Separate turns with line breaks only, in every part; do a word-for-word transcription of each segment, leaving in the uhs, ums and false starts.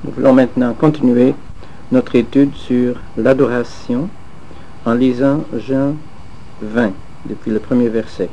Nous voulons maintenant continuer notre étude sur l'adoration en lisant Jean vingt, depuis le premier verset.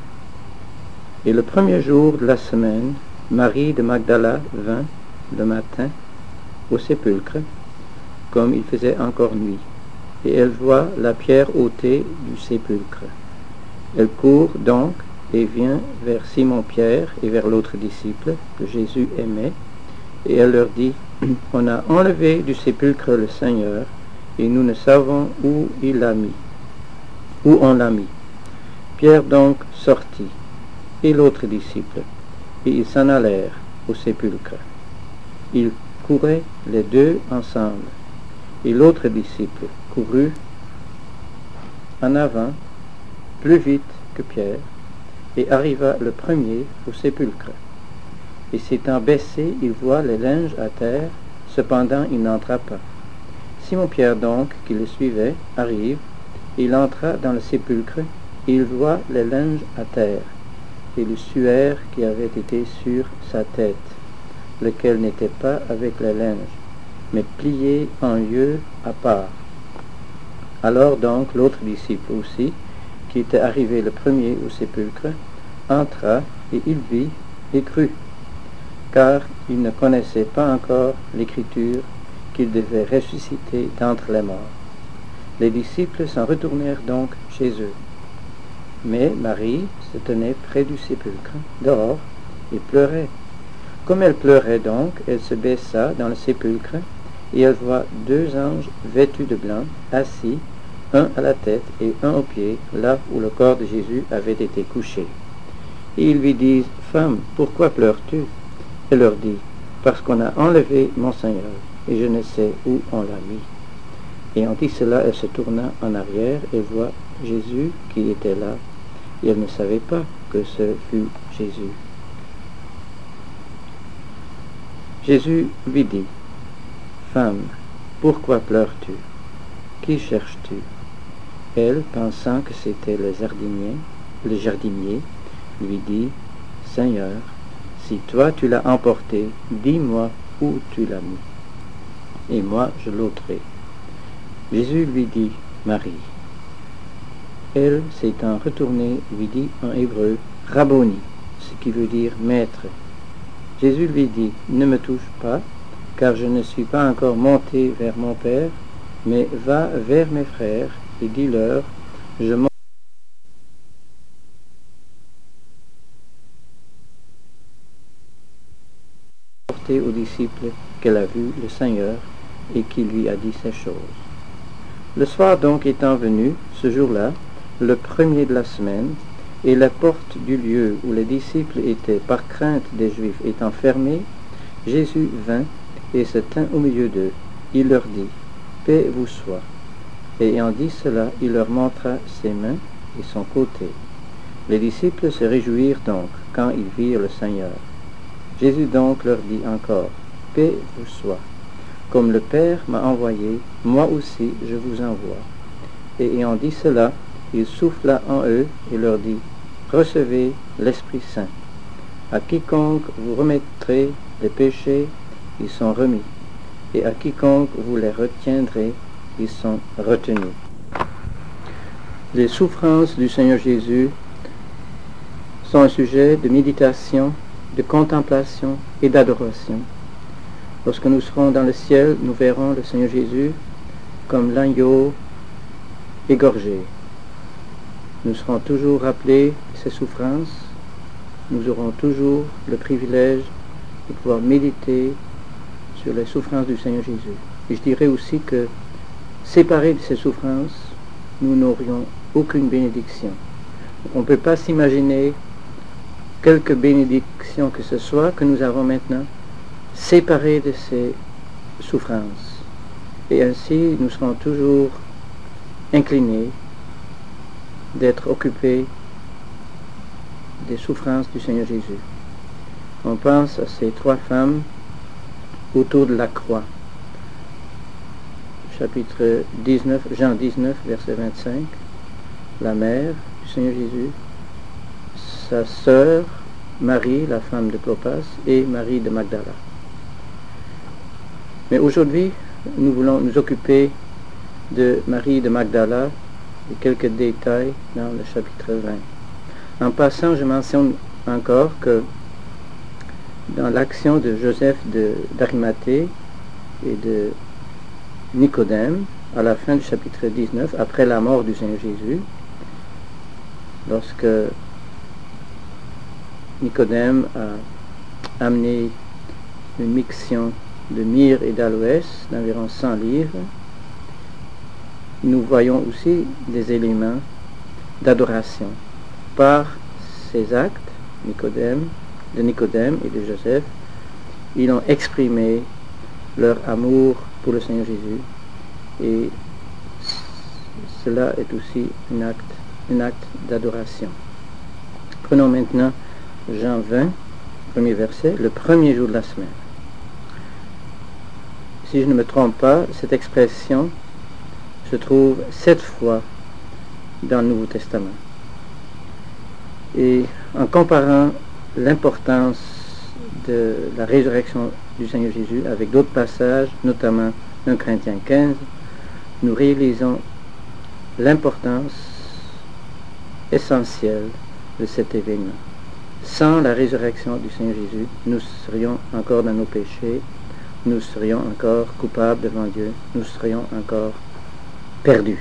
Et le premier jour de la semaine, Marie de Magdala vint le matin au sépulcre, comme il faisait encore nuit, et elle voit la pierre ôtée du sépulcre. Elle court donc et vient vers Simon-Pierre et vers l'autre disciple que Jésus aimait, et elle leur dit, « On a enlevé du sépulcre le Seigneur, et nous ne savons où il l'a mis, où on l'a mis. » Pierre donc sortit, et l'autre disciple, et ils s'en allèrent au sépulcre. Ils couraient les deux ensemble, et l'autre disciple courut en avant, plus vite que Pierre, et arriva le premier au sépulcre. Et s'étant baissé, il voit les linges à terre, cependant il n'entra pas. Simon-Pierre donc, qui le suivait, arrive, il entra dans le sépulcre, et il voit les linges à terre, et le suaire qui avait été sur sa tête, lequel n'était pas avec les linges, mais plié en lieu à part. Alors donc l'autre disciple aussi, qui était arrivé le premier au sépulcre, entra, et il vit et crut, car il ne connaissait pas encore l'écriture qu'il devait ressusciter d'entre les morts. Les disciples s'en retournèrent donc chez eux. Mais Marie se tenait près du sépulcre, dehors, et pleurait. Comme elle pleurait donc, elle se baissa dans le sépulcre, et elle voit deux anges vêtus de blanc, assis, un à la tête et un aux pieds, là où le corps de Jésus avait été couché. Et ils lui disent, « Femme, pourquoi pleures-tu » Elle leur dit, « Parce qu'on a enlevé mon Seigneur, et je ne sais où on l'a mis. » Et en dit cela, elle se tourna en arrière et voit Jésus qui était là, et elle ne savait pas que ce fût Jésus. Jésus lui dit, « Femme, pourquoi pleures-tu? Qui cherches-tu » Elle, pensant que c'était le jardinier, le jardinier, lui dit, « Seigneur, si toi tu l'as emporté, dis-moi où tu l'as mis, et moi je l'ôterai. » Jésus lui dit, « Marie. » Elle, s'étant retournée, lui dit en hébreu, « Rabboni », ce qui veut dire « maître ». Jésus lui dit, « Ne me touche pas, car je ne suis pas encore monté vers mon Père, mais va vers mes frères et dis-leur, je monte aux disciples qu'elle a vu le Seigneur et qui lui a dit ces choses. » Le soir donc étant venu, ce jour-là, le premier de la semaine, et la porte du lieu où les disciples étaient par crainte des Juifs étant fermée, Jésus vint et se tint au milieu d'eux. Il leur dit, « Paix vous soit. » Et ayant dit cela, il leur montra ses mains et son côté. Les disciples se réjouirent donc quand ils virent le Seigneur. Jésus donc leur dit encore, « Paix vous soit. Comme le Père m'a envoyé, moi aussi je vous envoie. » Et ayant dit cela, il souffla en eux et leur dit, « Recevez l'Esprit Saint. À quiconque vous remettrez les péchés, ils sont remis, et à quiconque vous les retiendrez, ils sont retenus. » Les souffrances du Seigneur Jésus sont un sujet de méditation, de contemplation et d'adoration. Lorsque nous serons dans le ciel, nous verrons le Seigneur Jésus comme l'agneau égorgé. Nous serons toujours rappelés de ses souffrances. Nous aurons toujours le privilège de pouvoir méditer sur les souffrances du Seigneur Jésus. Et je dirais aussi que, séparés de ces souffrances, nous n'aurions aucune bénédiction. On ne peut pas s'imaginer quelque bénédiction que ce soit que nous avons maintenant, séparés de ces souffrances. Et ainsi, nous serons toujours inclinés d'être occupés des souffrances du Seigneur Jésus. On pense à ces trois femmes autour de la croix. Chapitre dix-neuf, Jean dix-neuf, verset vingt-cinq. La mère du Seigneur Jésus, sa sœur Marie, la femme de Clopas, et Marie de Magdala. Mais aujourd'hui, nous voulons nous occuper de Marie de Magdala et quelques détails dans le chapitre vingt. En passant, je mentionne encore que dans l'action de Joseph d'Arimathée et de Nicodème, à la fin du chapitre dix-neuf, après la mort du Seigneur Jésus, lorsque Nicodème a amené une mixion de myrrhe et d'aloès d'environ cent livres, nous voyons aussi des éléments d'adoration. Par ces actes, Nicodème, de Nicodème et de Joseph, ils ont exprimé leur amour pour le Seigneur Jésus, et cela est aussi un acte, un acte d'adoration. Prenons maintenant Jean vingt, premier verset, le premier jour de la semaine. Si je ne me trompe pas, cette expression se trouve sept fois dans le Nouveau Testament. Et en comparant l'importance de la résurrection du Seigneur Jésus avec d'autres passages, notamment un Corinthiens quinze, nous réalisons l'importance essentielle de cet événement. Sans la résurrection du Seigneur Jésus, nous serions encore dans nos péchés, nous serions encore coupables devant Dieu, nous serions encore perdus.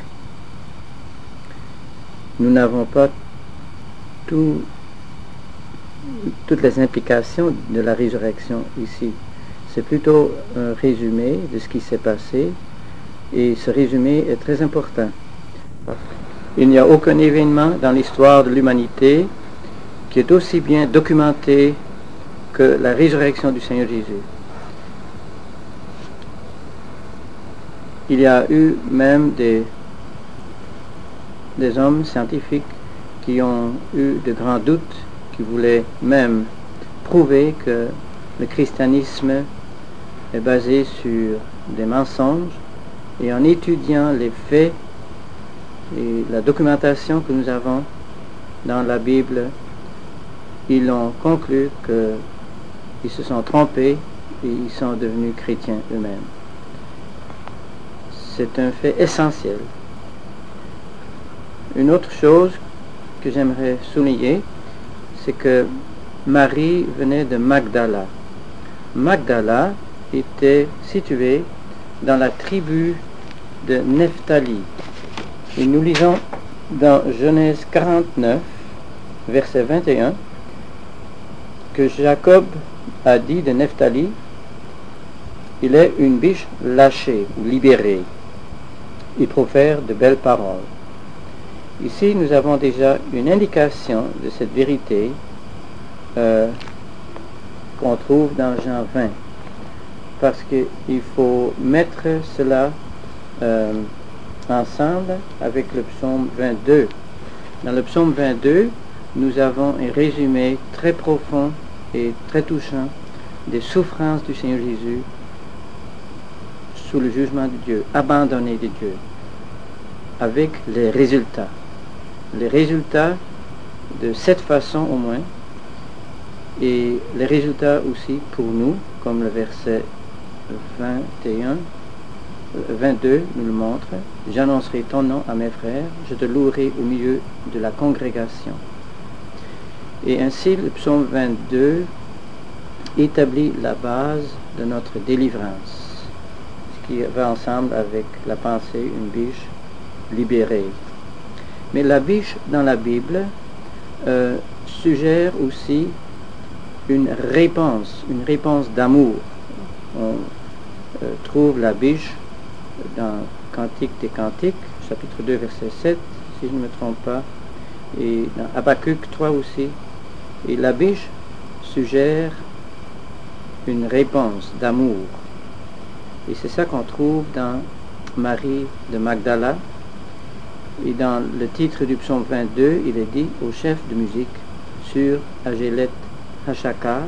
Nous n'avons pas tout, toutes les implications de la résurrection ici. C'est plutôt un résumé de ce qui s'est passé, et ce résumé est très important. Il n'y a aucun événement dans l'histoire de l'humanité qui est aussi bien documenté que la résurrection du Seigneur Jésus. Il y a eu même des, des hommes scientifiques qui ont eu de grands doutes, qui voulaient même prouver que le christianisme est basé sur des mensonges, et en étudiant les faits et la documentation que nous avons dans la Bible, ils ont conclu qu'ils se sont trompés et ils sont devenus chrétiens eux-mêmes. C'est un fait essentiel. Une autre chose que j'aimerais souligner, c'est que Marie venait de Magdala. Magdala était située dans la tribu de Nephtali. Et nous lisons dans Genèse quarante-neuf, verset vingt et un, que Jacob a dit de Nephtali, il est une biche lâchée ou libérée. Il profère de belles paroles. Ici, nous avons déjà une indication de cette vérité euh, qu'on trouve dans Jean vingt. Parce qu'il faut mettre cela euh, ensemble avec le psaume vingt-deux. Dans le psaume vingt-deux, nous avons un résumé très profond et très touchant des souffrances du Seigneur Jésus sous le jugement de Dieu, abandonné de Dieu, avec les résultats. Les résultats de cette façon au moins, et les résultats aussi pour nous, comme le verset vingt et un, vingt-deux nous le montre. J'annoncerai ton nom à mes frères, je te louerai au milieu de la congrégation. Et ainsi le psaume vingt-deux établit la base de notre délivrance, ce qui va ensemble avec la pensée, une biche libérée. Mais la biche dans la Bible euh, suggère aussi une réponse, une réponse d'amour. On euh, trouve la biche dans Cantique des Cantiques, chapitre deux, verset sept, si je ne me trompe pas, et dans Habacuc trois aussi. Et la biche suggère une réponse d'amour. Et c'est ça qu'on trouve dans Marie de Magdala. Et dans le titre du psaume vingt-deux, il est dit au chef de musique sur Agélet Hachakar.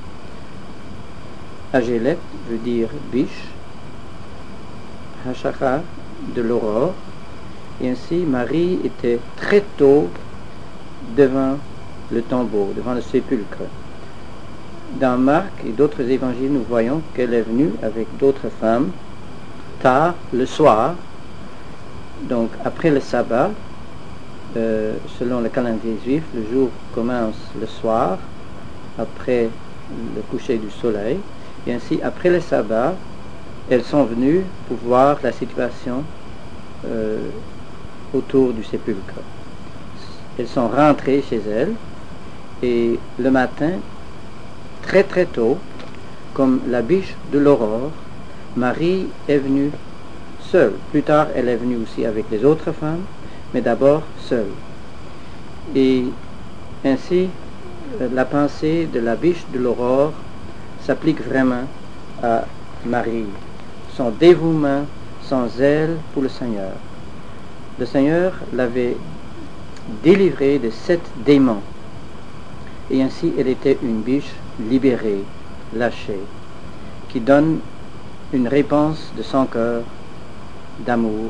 Agélet veut dire biche, Hachakar de l'aurore. Et ainsi, Marie était très tôt devant le tombeau, devant le sépulcre. dans Marc et d'autres évangiles, nous voyons qu'elle est venue avec d'autres femmes tard le soir, donc après le sabbat. Euh, selon le calendrier juif, le jour commence le soir, après le coucher du soleil, et ainsi après le sabbat, elles sont venues pour voir la situation euh, autour du sépulcre. Elles sont rentrées chez elles, et le matin, très très tôt, comme la biche de l'aurore, Marie est venue seule. Plus tard, elle est venue aussi avec les autres femmes, mais d'abord seule. Et ainsi, la pensée de la biche de l'aurore s'applique vraiment à Marie. Son dévouement, son zèle pour le Seigneur. Le Seigneur l'avait délivrée de sept démons. Et ainsi, elle était une biche libérée, lâchée, qui donne une réponse de son cœur d'amour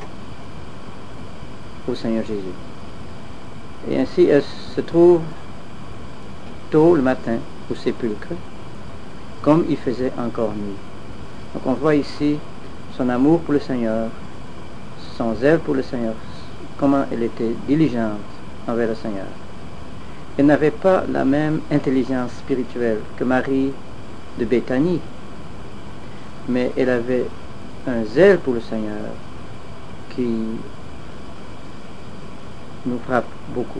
au Seigneur Jésus. Et ainsi, elle se trouve tôt le matin au sépulcre, comme il faisait encore nuit. Donc on voit ici son amour pour le Seigneur, son zèle pour le Seigneur, comment elle était diligente envers le Seigneur. Elle n'avait pas la même intelligence spirituelle que Marie de Béthanie, mais elle avait un zèle pour le Seigneur qui nous frappe beaucoup.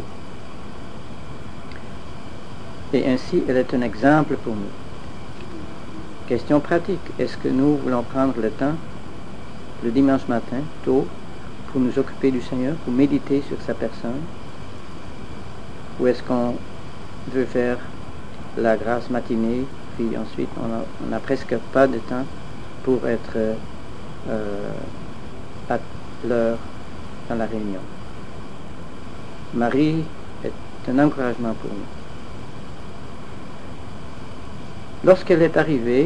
Et ainsi, elle est un exemple pour nous. Question pratique, est-ce que nous voulons prendre le temps, le dimanche matin, tôt, pour nous occuper du Seigneur, pour méditer sur sa personne? Ou est-ce qu'on veut faire la grâce matinée, puis ensuite on n'a presque pas de temps pour être euh, à l'heure dans la réunion? Marie est un encouragement pour nous. Lorsqu'elle est arrivée,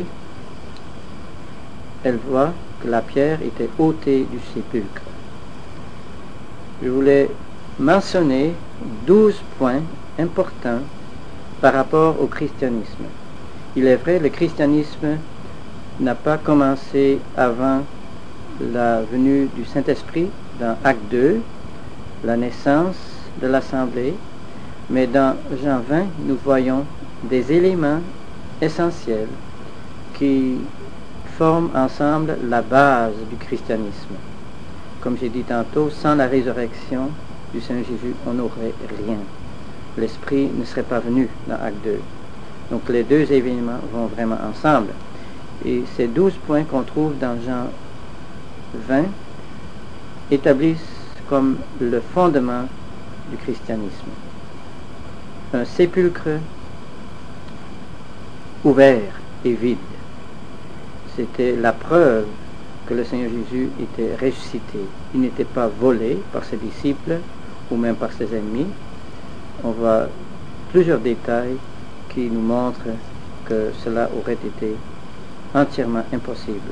elle voit que la pierre était ôtée du sépulcre. Je voulais mentionner douze points importants par rapport au christianisme. Il est vrai, le christianisme n'a pas commencé avant la venue du Saint-Esprit dans Acte deux, la naissance de l'Assemblée, mais dans Jean vingt, nous voyons des éléments essentiels qui forment ensemble la base du christianisme. Comme j'ai dit tantôt, sans la résurrection du Seigneur Jésus, on n'aurait rien. L'Esprit ne serait pas venu dans Acte deux. Donc les deux événements vont vraiment ensemble. Et ces douze points qu'on trouve dans Jean vingt établissent comme le fondement du christianisme. Un sépulcre ouvert et vide. C'était la preuve que le Seigneur Jésus était ressuscité. Il n'était pas volé par ses disciples ou même par ses ennemis. On voit plusieurs détails qui nous montrent que cela aurait été entièrement impossible.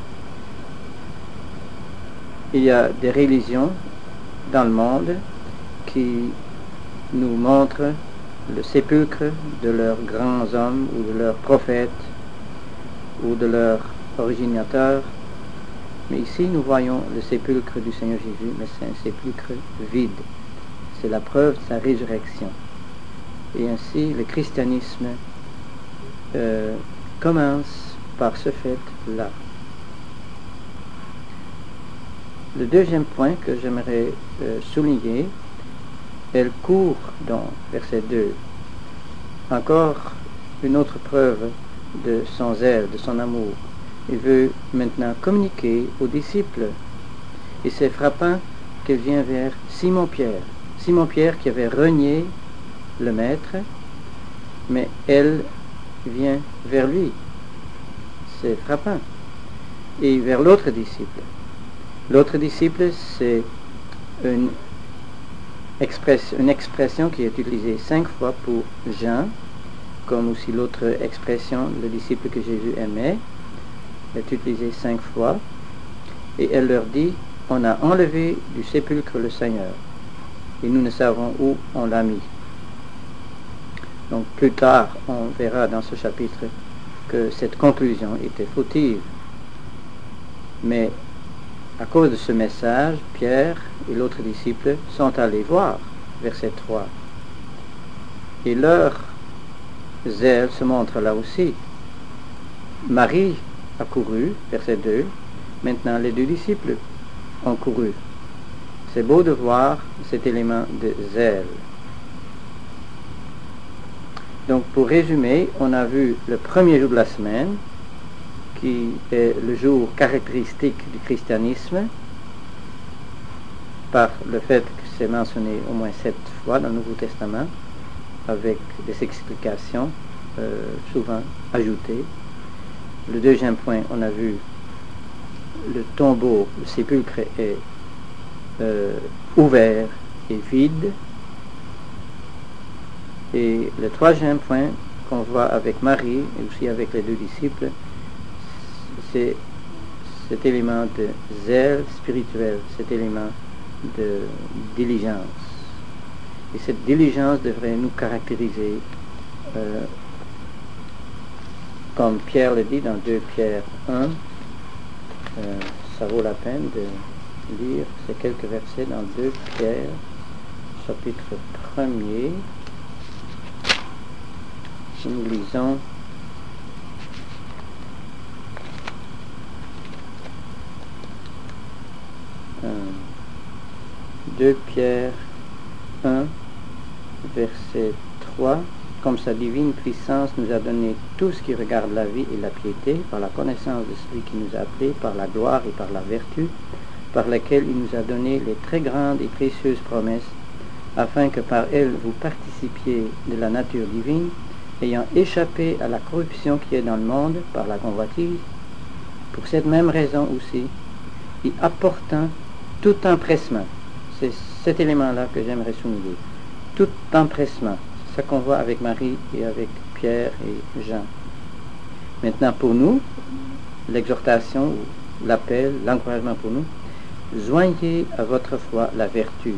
Il y a des religions dans le monde qui nous montrent le sépulcre de leurs grands hommes ou de leurs prophètes ou de leurs originateurs. Mais ici, nous voyons le sépulcre du Seigneur Jésus, mais c'est un sépulcre vide. C'est la preuve de sa résurrection. Et ainsi, le christianisme euh, commence par ce fait-là. Le deuxième point que j'aimerais euh, souligner, elle court dans verset deux. Encore une autre preuve de son zèle, de son amour. Il veut maintenant communiquer aux disciples. Et c'est frappant qu'elle vient vers Simon-Pierre. Simon-Pierre qui avait renié le Maître, mais elle vient vers lui. C'est frappant. Et vers l'autre disciple. L'autre disciple, c'est une expression, une expression qui est utilisée cinq fois pour Jean, comme aussi l'autre expression, le disciple que Jésus aimait, est utilisée cinq fois. Et elle leur dit, on a enlevé du sépulcre le Seigneur, et nous ne savons où on l'a mis. Donc plus tard, on verra dans ce chapitre que cette conclusion était fautive. Mais à cause de ce message, Pierre et l'autre disciple sont allés voir, verset trois. Et leur zèle se montre là aussi. Marie a couru, verset deux. Maintenant, les deux disciples ont couru. C'est beau de voir cet élément de zèle. Donc, pour résumer, on a vu le premier jour de la semaine, qui est le jour caractéristique du christianisme, par le fait que c'est mentionné au moins sept fois dans le Nouveau Testament, avec des explications euh, souvent ajoutées. Le deuxième point, on a vu le tombeau, le sépulcre est euh, ouvert et vide. Et le troisième point qu'on voit avec Marie et aussi avec les deux disciples, c'est cet élément de zèle spirituel, cet élément de diligence. Et cette diligence devrait nous caractériser, euh, comme Pierre le dit dans deux Pierre un, euh, ça vaut la peine de lire ces quelques versets dans deux Pierre, chapitre premier. Nous lisons euh, deux Pierre un, verset trois. Comme sa divine puissance nous a donné tout ce qui regarde la vie et la piété, par la connaissance de celui qui nous a appelés, par la gloire et par la vertu, par laquelle il nous a donné les très grandes et précieuses promesses, afin que par elles vous participiez de la nature divine, ayant échappé à la corruption qui est dans le monde par la convoitise, pour cette même raison aussi, y apportant tout empressement. C'est cet élément-là que j'aimerais souligner. Tout empressement. C'est ça qu'on voit avec Marie et avec Pierre et Jean. Maintenant, pour nous, l'exhortation, l'appel, l'encouragement pour nous, joignez à votre foi la vertu.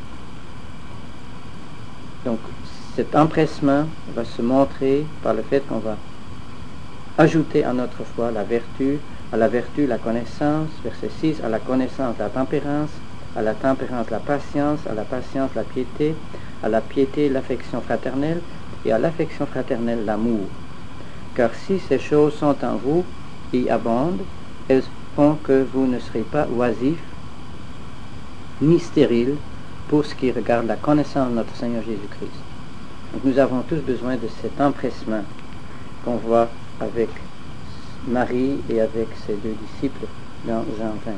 Donc, cet empressement va se montrer par le fait qu'on va ajouter à notre foi la vertu, à la vertu la connaissance, verset six, à la connaissance la tempérance, à la tempérance la patience, à la patience la piété, à la piété l'affection fraternelle, et à l'affection fraternelle l'amour. Car si ces choses sont en vous et abondent, elles font que vous ne serez pas oisifs, ni stériles, pour ce qui regarde la connaissance de notre Seigneur Jésus-Christ. Donc nous avons tous besoin de cet empressement qu'on voit avec Marie et avec ses deux disciples dans Jean vingt.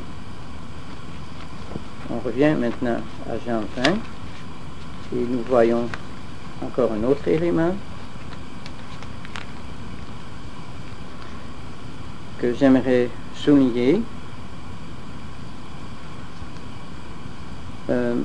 On revient maintenant à Jean vingt et nous voyons encore un autre élément que j'aimerais souligner. Euh,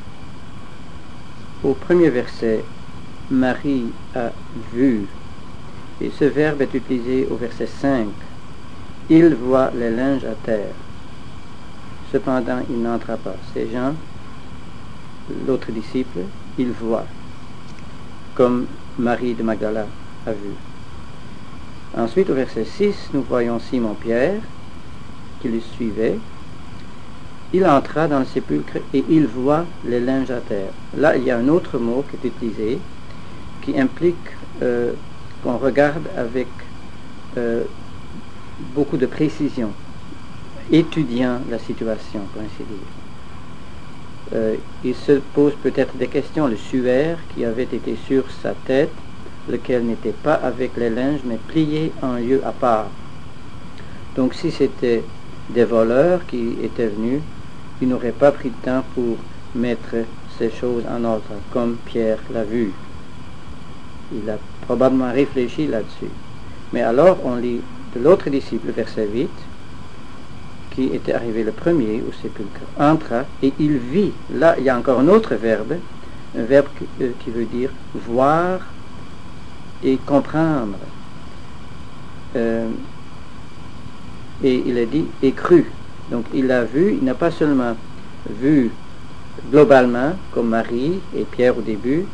au premier verset, Marie a vu, et ce verbe est utilisé au verset cinq. Il voit les linges à terre. Cependant, il n'entra pas. C'est Jean, l'autre disciple, il voit, comme Marie de Magdala a vu. Ensuite, au verset six, nous voyons Simon-Pierre, qui le suivait. Il entra dans le sépulcre et il voit les linges à terre. Là, il y a un autre mot qui est utilisé, qui implique euh, qu'on regarde avec euh, beaucoup de précision, étudiant la situation, pour ainsi dire. Euh, il se pose peut-être des questions. Le suaire qui avait été sur sa tête, lequel n'était pas avec les linges, mais plié en lieu à part. Donc si c'était des voleurs qui étaient venus, ils n'auraient pas pris le temps pour mettre ces choses en ordre, comme Pierre l'a vu. Il a probablement réfléchi là-dessus. Mais alors, on lit de l'autre disciple, verset huit, qui était arrivé le premier au sépulcre, entra et il vit. Là, il y a encore un autre verbe, un verbe qui, euh, qui veut dire voir et comprendre. Euh, et il a dit et cru. Donc il a vu, il n'a pas seulement vu globalement, comme Marie et Pierre au début,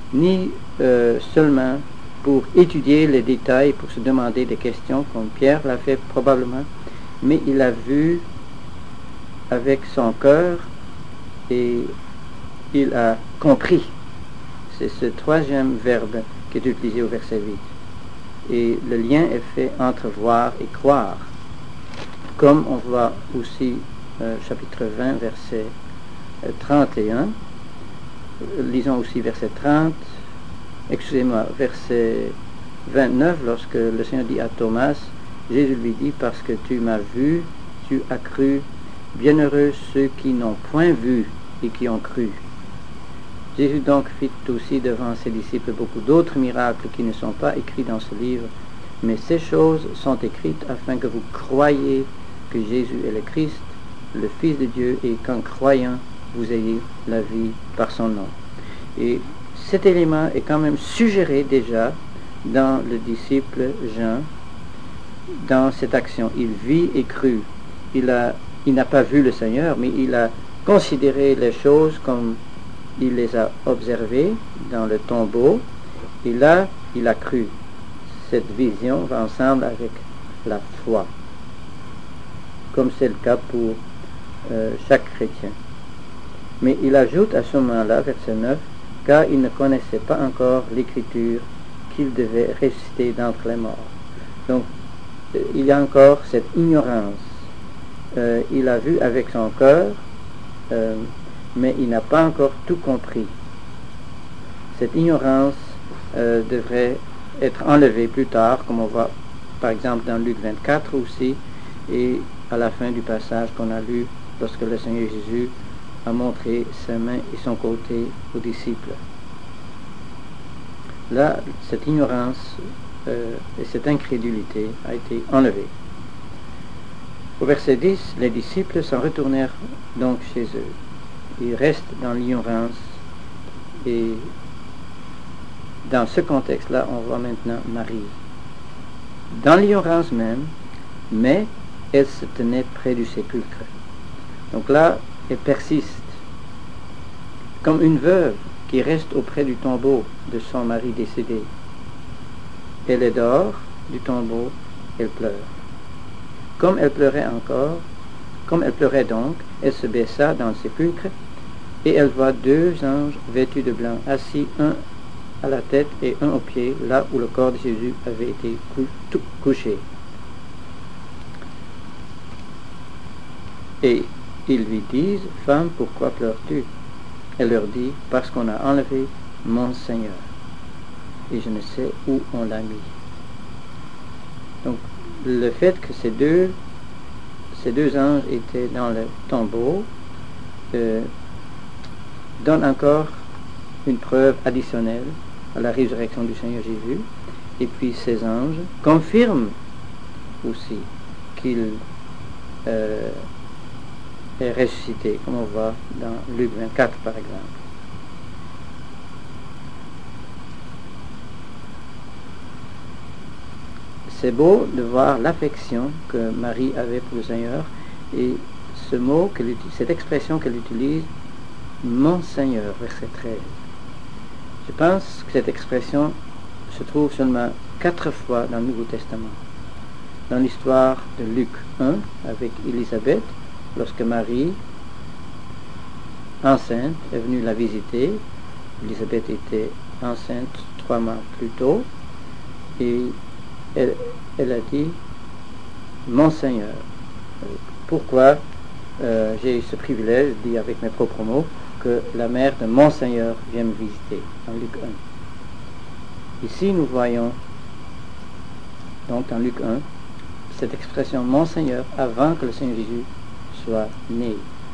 ni euh, seulement pour étudier les détails, pour se demander des questions, comme Pierre l'a fait probablement, mais il a vu avec son cœur et il a compris. C'est ce troisième verbe qui est utilisé au verset huit. Et le lien est fait entre voir et croire. Comme on voit aussi euh, chapitre vingt, verset euh, trente et un. Lisons aussi verset trente, excusez-moi, verset vingt-neuf, lorsque le Seigneur dit à Thomas, Jésus lui dit, parce que tu m'as vu, tu as cru, bienheureux ceux qui n'ont point vu et qui ont cru. Jésus donc fit aussi devant ses disciples beaucoup d'autres miracles qui ne sont pas écrits dans ce livre, mais ces choses sont écrites afin que vous croyiez que Jésus est le Christ, le Fils de Dieu, et qu'en croyant, vous ayez la vie par son nom. Et cet élément est quand même suggéré déjà dans le disciple Jean, dans cette action. Il vit et crut. Il a, il n'a pas vu le Seigneur, mais il a considéré les choses comme il les a observées dans le tombeau, et là, il a cru. Cette vision va ensemble avec la foi, comme c'est le cas pour euh, chaque chrétien. Mais il ajoute à ce moment-là, verset neuf, car il ne connaissait pas encore l'Écriture qu'il devait ressusciter d'entre les morts. Donc, euh, il y a encore cette ignorance. Euh, il a vu avec son cœur, euh, mais il n'a pas encore tout compris. Cette ignorance euh, devrait être enlevée plus tard, comme on voit par exemple dans Luc vingt-quatre aussi, et à la fin du passage qu'on a lu lorsque le Seigneur Jésus a montré ses mains et son côté aux disciples. Là, cette ignorance euh, et cette incrédulité a été enlevée. Au verset dix, les disciples s'en retournèrent donc chez eux. Ils restent dans l'ignorance, et dans ce contexte-là, on voit maintenant Marie. Dans l'ignorance même, mais elle se tenait près du sépulcre. Donc là, elle persiste, comme une veuve qui reste auprès du tombeau de son mari décédé. Elle est dehors du tombeau, elle pleure. Comme elle pleurait encore, comme elle pleurait donc, elle se baissa dans le sépulcre, et elle voit deux anges vêtus de blanc, assis un à la tête et un aux pieds, là où le corps de Jésus avait été cou- tout couché. Et ils lui disent, « Femme, pourquoi pleures-tu » Elle leur dit, « Parce qu'on a enlevé mon Seigneur, et je ne sais où on l'a mis. » Donc, le fait que ces deux, ces deux anges étaient dans le tombeau euh, donne encore une preuve additionnelle à la résurrection du Seigneur Jésus. Et puis ces anges confirment aussi qu'il euh, est ressuscité, comme on voit dans Luc vingt-quatre par exemple. C'est beau de voir l'affection que Marie avait pour le Seigneur, et ce mot, qu'elle utilise, cette expression qu'elle utilise, mon Seigneur, verset treize. Je pense que cette expression se trouve seulement quatre fois dans le Nouveau Testament. Dans l'histoire de Luc un, avec Élisabeth, lorsque Marie, enceinte, est venue la visiter. Élisabeth était enceinte trois mois plus tôt, et elle, elle a dit, mon Seigneur. Pourquoi euh, j'ai eu ce privilège, dit avec mes propres mots, que la mère de mon Seigneur vient me visiter, en Luc un. Ici, nous voyons, donc dans Luc un, cette expression mon Seigneur avant que le Seigneur Jésus soit né.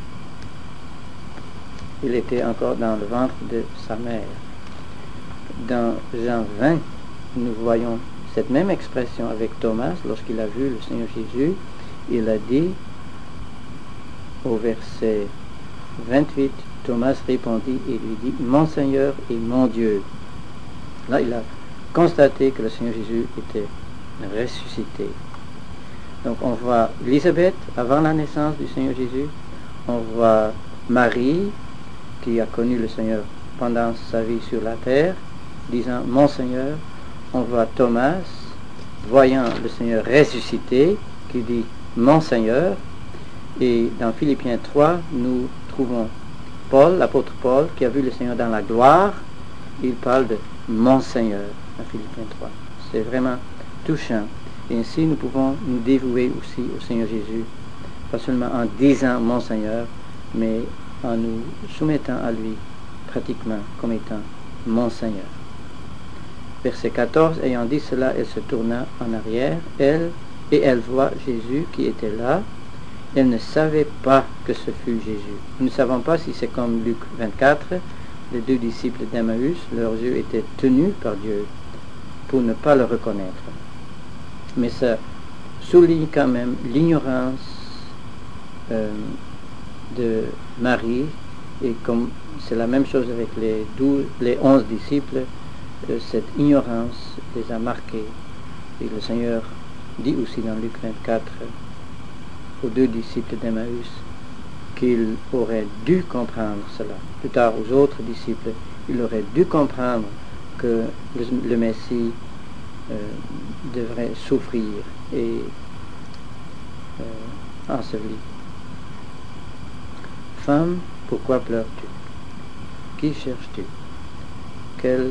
Il était encore dans le ventre de sa mère. Dans Jean vingt, nous voyons cette même expression avec Thomas, lorsqu'il a vu le Seigneur Jésus. Il a dit, au verset vingt-huit, Thomas répondit et lui dit, mon Seigneur et mon Dieu. Là, il a constaté que le Seigneur Jésus était ressuscité. Donc, on voit Élisabeth avant la naissance du Seigneur Jésus. On voit Marie, qui a connu le Seigneur pendant sa vie sur la terre. disant « Mon Seigneur », on voit Thomas, voyant le Seigneur ressuscité, qui dit « Mon Seigneur ». Et dans Philippiens trois, nous trouvons Paul, l'apôtre Paul, qui a vu le Seigneur dans la gloire. Il parle de « Mon Seigneur » dans Philippiens trois. C'est vraiment touchant. Et ainsi, nous pouvons nous dévouer aussi au Seigneur Jésus, pas seulement en disant « Mon Seigneur », mais en nous soumettant à lui pratiquement comme étant « Mon Seigneur ». Verset quatorze, ayant dit cela, elle se tourna en arrière, elle, et elle voit Jésus qui était là. Elle ne savait pas que ce fut Jésus. Nous ne savons pas si c'est comme Luc vingt-quatre, les deux disciples d'Emmaüs, leurs yeux étaient tenus par Dieu pour ne pas le reconnaître. Mais ça souligne quand même l'ignorance euh, de Marie, et comme c'est la même chose avec les douze, les onze disciples, euh, cette ignorance les a marqués. Et le Seigneur dit aussi dans Luc vingt-quatre aux deux disciples d'Emmaüs qu'il aurait dû comprendre cela. Plus tard aux autres disciples, il aurait dû comprendre que le, le Messie euh, devrait souffrir et euh, enseveli. Femme, pourquoi pleures-tu? Qui cherches-tu? Quelle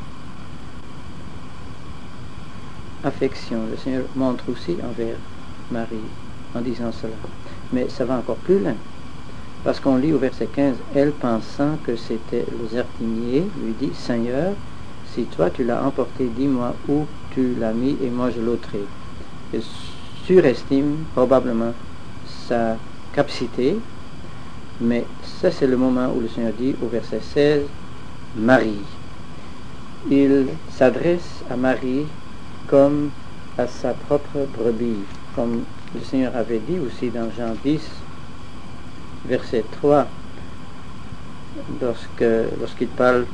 affection le Seigneur montre aussi envers Marie en disant cela. Mais ça va encore plus loin. Parce qu'on lit au verset quinze, elle pensant que c'était le jardinier, lui dit, Seigneur, si toi tu l'as emporté, dis-moi où tu l'as mis et moi je l'ôterai. Elle surestime probablement sa capacité, mais ça c'est le moment où le Seigneur dit au verset seize, Marie. Il s'adresse à Marie comme à sa propre brebis, comme le Seigneur avait dit aussi dans Jean dix, verset trois, lorsque, lorsqu'il parle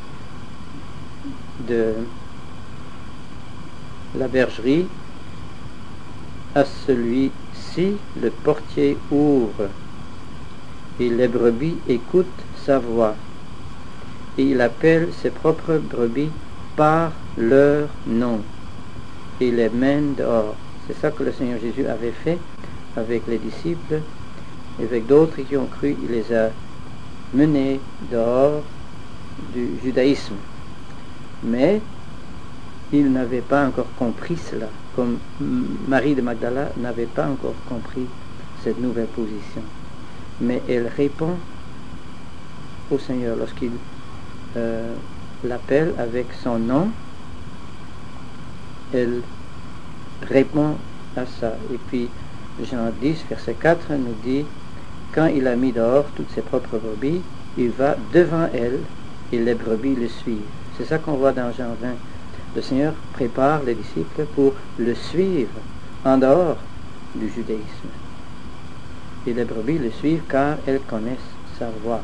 de la bergerie, à celui-ci le portier ouvre, et les brebis écoutent sa voix, et il appelle ses propres brebis par leur nom, et les mène dehors. C'est ça que le Seigneur Jésus avait fait avec les disciples, et avec d'autres qui ont cru, il les a menés dehors du judaïsme. Mais ils n'avaient pas encore compris cela, comme Marie de Magdala n'avait pas encore compris cette nouvelle position. Mais elle répond au Seigneur lorsqu'il euh, l'appelle avec son nom, elle répond à ça. Et puis Jean dix, verset quatre nous dit, quand il a mis dehors toutes ses propres brebis, il va devant elle et les brebis le suivent. C'est ça qu'on voit dans Jean vingt. Le Seigneur prépare les disciples pour le suivre en dehors du judaïsme. Et les brebis le suivent car elles connaissent sa voix.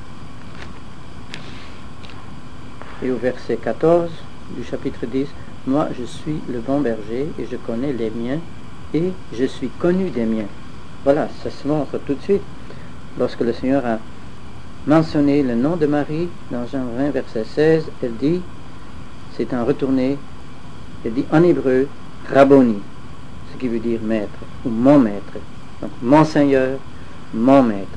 Et au verset quatorze du chapitre dix, moi je suis le bon berger et je connais les miens et je suis connu des miens. Voilà, ça se montre tout de suite. Lorsque le Seigneur a mentionné le nom de Marie dans Jean vingt, verset seize, elle dit, c'est en retourné, elle dit en hébreu, Rabboni, ce qui veut dire maître, ou mon maître. Donc, mon Seigneur, mon maître.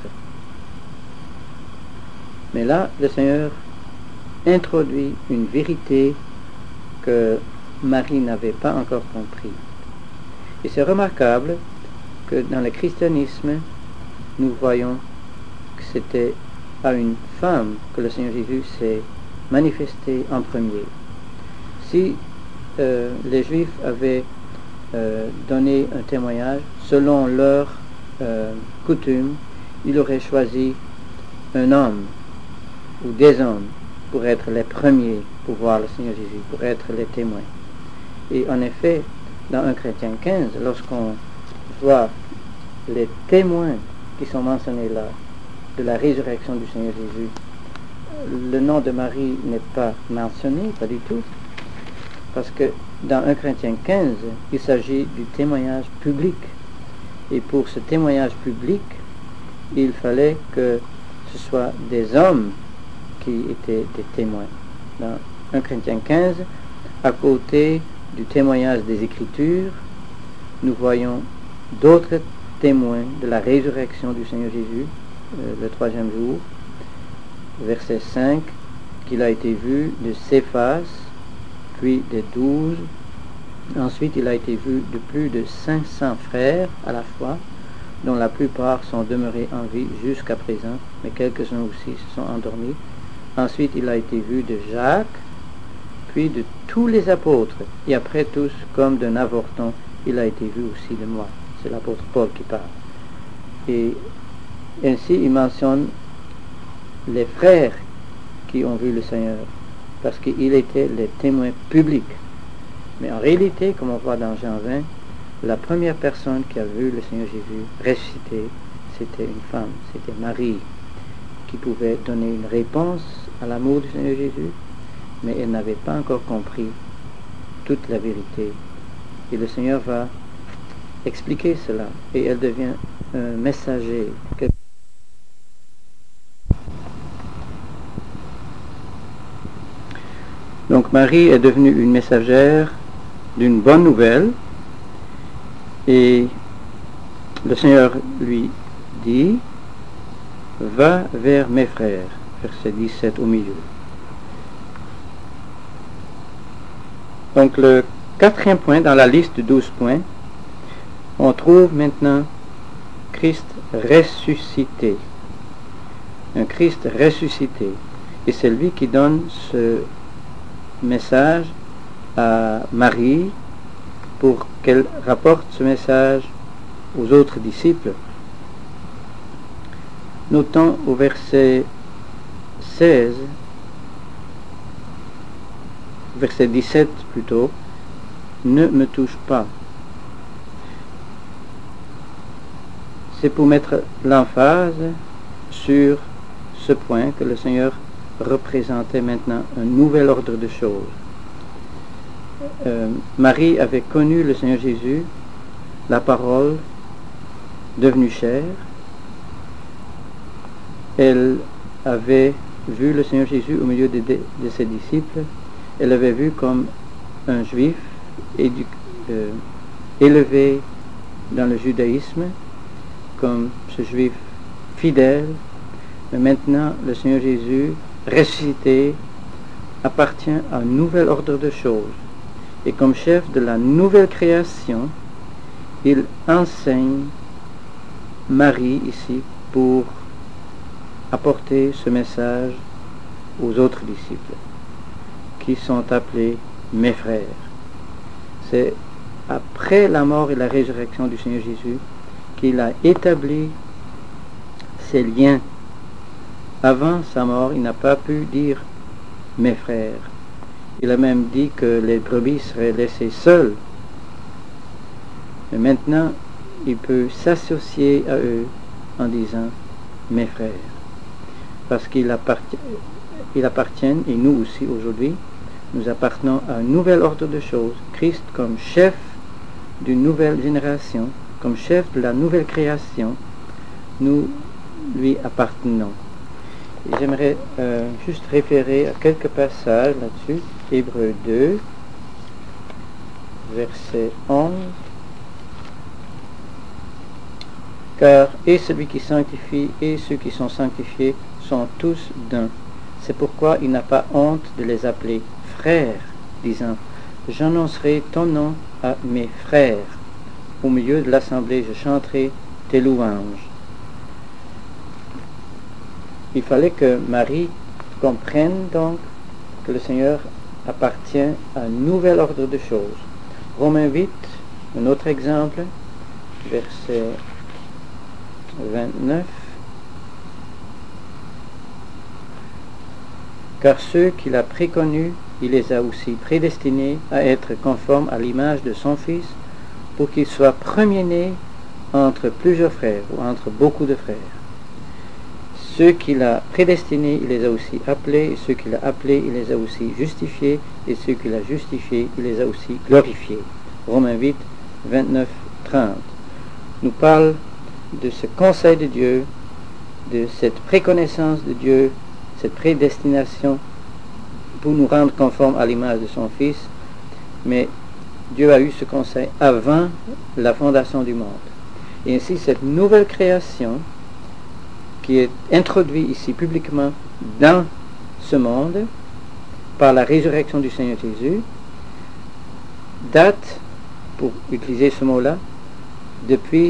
Mais là, le Seigneur introduit une vérité que Marie n'avait pas encore compris. Et c'est remarquable que dans le christianisme, nous voyons que c'était à une femme que le Seigneur Jésus s'est manifesté en premier. Si euh, les Juifs avaient euh, donné un témoignage selon leur euh, coutume, ils auraient choisi un homme ou des hommes pour être les premiers pour voir le Seigneur Jésus, pour être les témoins. Et en effet, dans un Corinthiens quinze, lorsqu'on voit les témoins qui sont mentionnés là, de la résurrection du Seigneur Jésus, le nom de Marie n'est pas mentionné, pas du tout, parce que dans un Corinthiens quinze, il s'agit du témoignage public. Et pour ce témoignage public, il fallait que ce soit des hommes qui étaient des témoins. Dans un Corinthiens quinze, à côté du témoignage des Écritures, nous voyons d'autres témoins de la résurrection du Seigneur Jésus, euh, le troisième jour, verset cinq, qu'il a été vu de Céphas, puis des douze. Ensuite, il a été vu de plus de cinq cents frères à la fois, dont la plupart sont demeurés en vie jusqu'à présent, mais quelques-uns aussi se sont endormis. Ensuite, il a été vu de Jacques, puis de tous les apôtres, et après tous, comme d'un avorton, il a été vu aussi de moi. C'est l'apôtre Paul qui parle. Et ainsi, il mentionne les frères qui ont vu le Seigneur, parce qu'il était les témoins publics. Mais en réalité, comme on voit dans Jean vingt, la première personne qui a vu le Seigneur Jésus ressuscité, c'était une femme, c'était Marie, qui pouvait donner une réponse à l'amour du Seigneur Jésus, mais elle n'avait pas encore compris toute la vérité. Et le Seigneur va expliquer cela, et elle devient un messager. Donc Marie est devenue une messagère d'une bonne nouvelle, et le Seigneur lui dit, va vers mes frères, verset dix-sept au milieu. Donc le quatrième point dans la liste de douze points, on trouve maintenant Christ ressuscité. Un Christ ressuscité. Et c'est lui qui donne ce message à Marie pour qu'elle rapporte ce message aux autres disciples. Notons au verset seize, verset dix-sept plutôt, ne me touche pas. C'est pour mettre l'emphase sur ce point que le Seigneur représentait maintenant un nouvel ordre de choses. Euh, Marie avait connu le Seigneur Jésus, la parole devenue chair. Elle avait vu le Seigneur Jésus au milieu de, de, de ses disciples. Elle l'avait vu comme un juif édu, euh, élevé dans le judaïsme, comme ce juif fidèle. Mais maintenant, le Seigneur Jésus, ressuscité, appartient à un nouvel ordre de choses. Et comme chef de la nouvelle création, il enseigne Marie ici pour apporter ce message aux autres disciples, qui sont appelés mes frères. C'est après la mort et la résurrection du Seigneur Jésus qu'il a établi ces liens. Avant sa mort, il n'a pas pu dire mes frères. Il a même dit que les brebis seraient laissées seules. Mais maintenant, il peut s'associer à eux en disant mes frères. Parce qu'ils appartiennent, ils appartiennent, et nous aussi aujourd'hui, nous appartenons à un nouvel ordre de choses. Christ comme chef d'une nouvelle génération, comme chef de la nouvelle création, nous lui appartenons. Et j'aimerais euh, juste référer à quelques passages là-dessus. Hébreux deux, verset onze. Car et celui qui sanctifie et ceux qui sont sanctifiés sont tous d'un. C'est pourquoi il n'a pas honte de les appeler frères, disant, j'annoncerai ton nom à mes frères. Au milieu de l'assemblée, je chanterai tes louanges. Il fallait que Marie comprenne donc que le Seigneur appartient à un nouvel ordre de choses. Romains huit, un autre exemple, verset vingt-neuf. Car ceux qu'il a préconnus, il les a aussi prédestinés à être conformes à l'image de son Fils, pour qu'il soit premier-né entre plusieurs frères, ou entre beaucoup de frères. Ceux qu'il a prédestinés, il les a aussi appelés, et ceux qu'il a appelés, il les a aussi justifiés, et ceux qu'il a justifiés, il les a aussi glorifiés. Romains huit, vingt-neuf, trente nous parle de ce conseil de Dieu, de cette préconnaissance de Dieu, cette prédestination pour nous rendre conformes à l'image de son Fils, mais Dieu a eu ce conseil avant la fondation du monde. Et ainsi, cette nouvelle création qui est introduite ici publiquement dans ce monde par la résurrection du Seigneur Jésus date, pour utiliser ce mot-là, depuis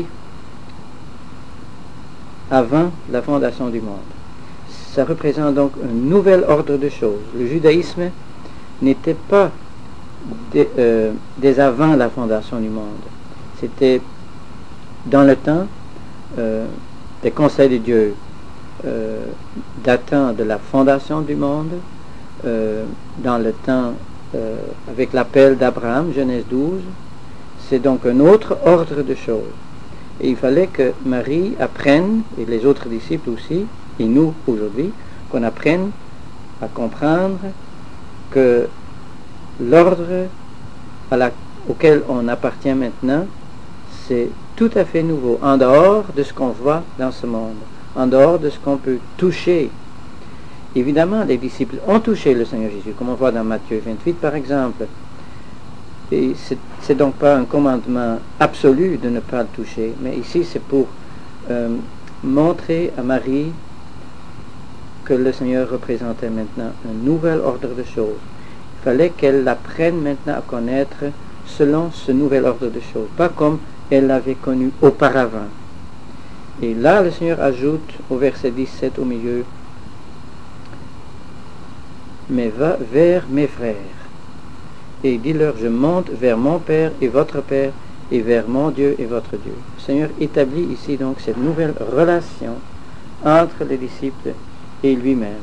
avant la fondation du monde. Ça représente donc un nouvel ordre de choses. Le judaïsme n'était pas dès, euh, dès avant la fondation du monde. C'était dans le temps euh, des conseils de Dieu euh, datant de la fondation du monde, euh, dans le temps euh, avec l'appel d'Abraham, Genèse douze. C'est donc un autre ordre de choses. Et il fallait que Marie apprenne, et les autres disciples aussi, et nous aujourd'hui, qu'on apprenne à comprendre que l'ordre à la, auquel on appartient maintenant, c'est tout à fait nouveau, en dehors de ce qu'on voit dans ce monde, en dehors de ce qu'on peut toucher. Évidemment, les disciples ont touché le Seigneur Jésus, comme on voit dans Matthieu vingt-huit par exemple. Et c'est, c'est donc pas un commandement absolu de ne pas le toucher, mais ici c'est pour euh, montrer à Marie que le Seigneur représentait maintenant un nouvel ordre de choses. Il fallait qu'elle apprenne maintenant à connaître selon ce nouvel ordre de choses, pas comme elle l'avait connu auparavant. Et là, le Seigneur ajoute au verset dix-sept au milieu, « Mais va vers mes frères, et dis-leur, je monte vers mon Père et votre Père, et vers mon Dieu et votre Dieu. » Le Seigneur établit ici donc cette nouvelle relation entre les disciples et lui-même.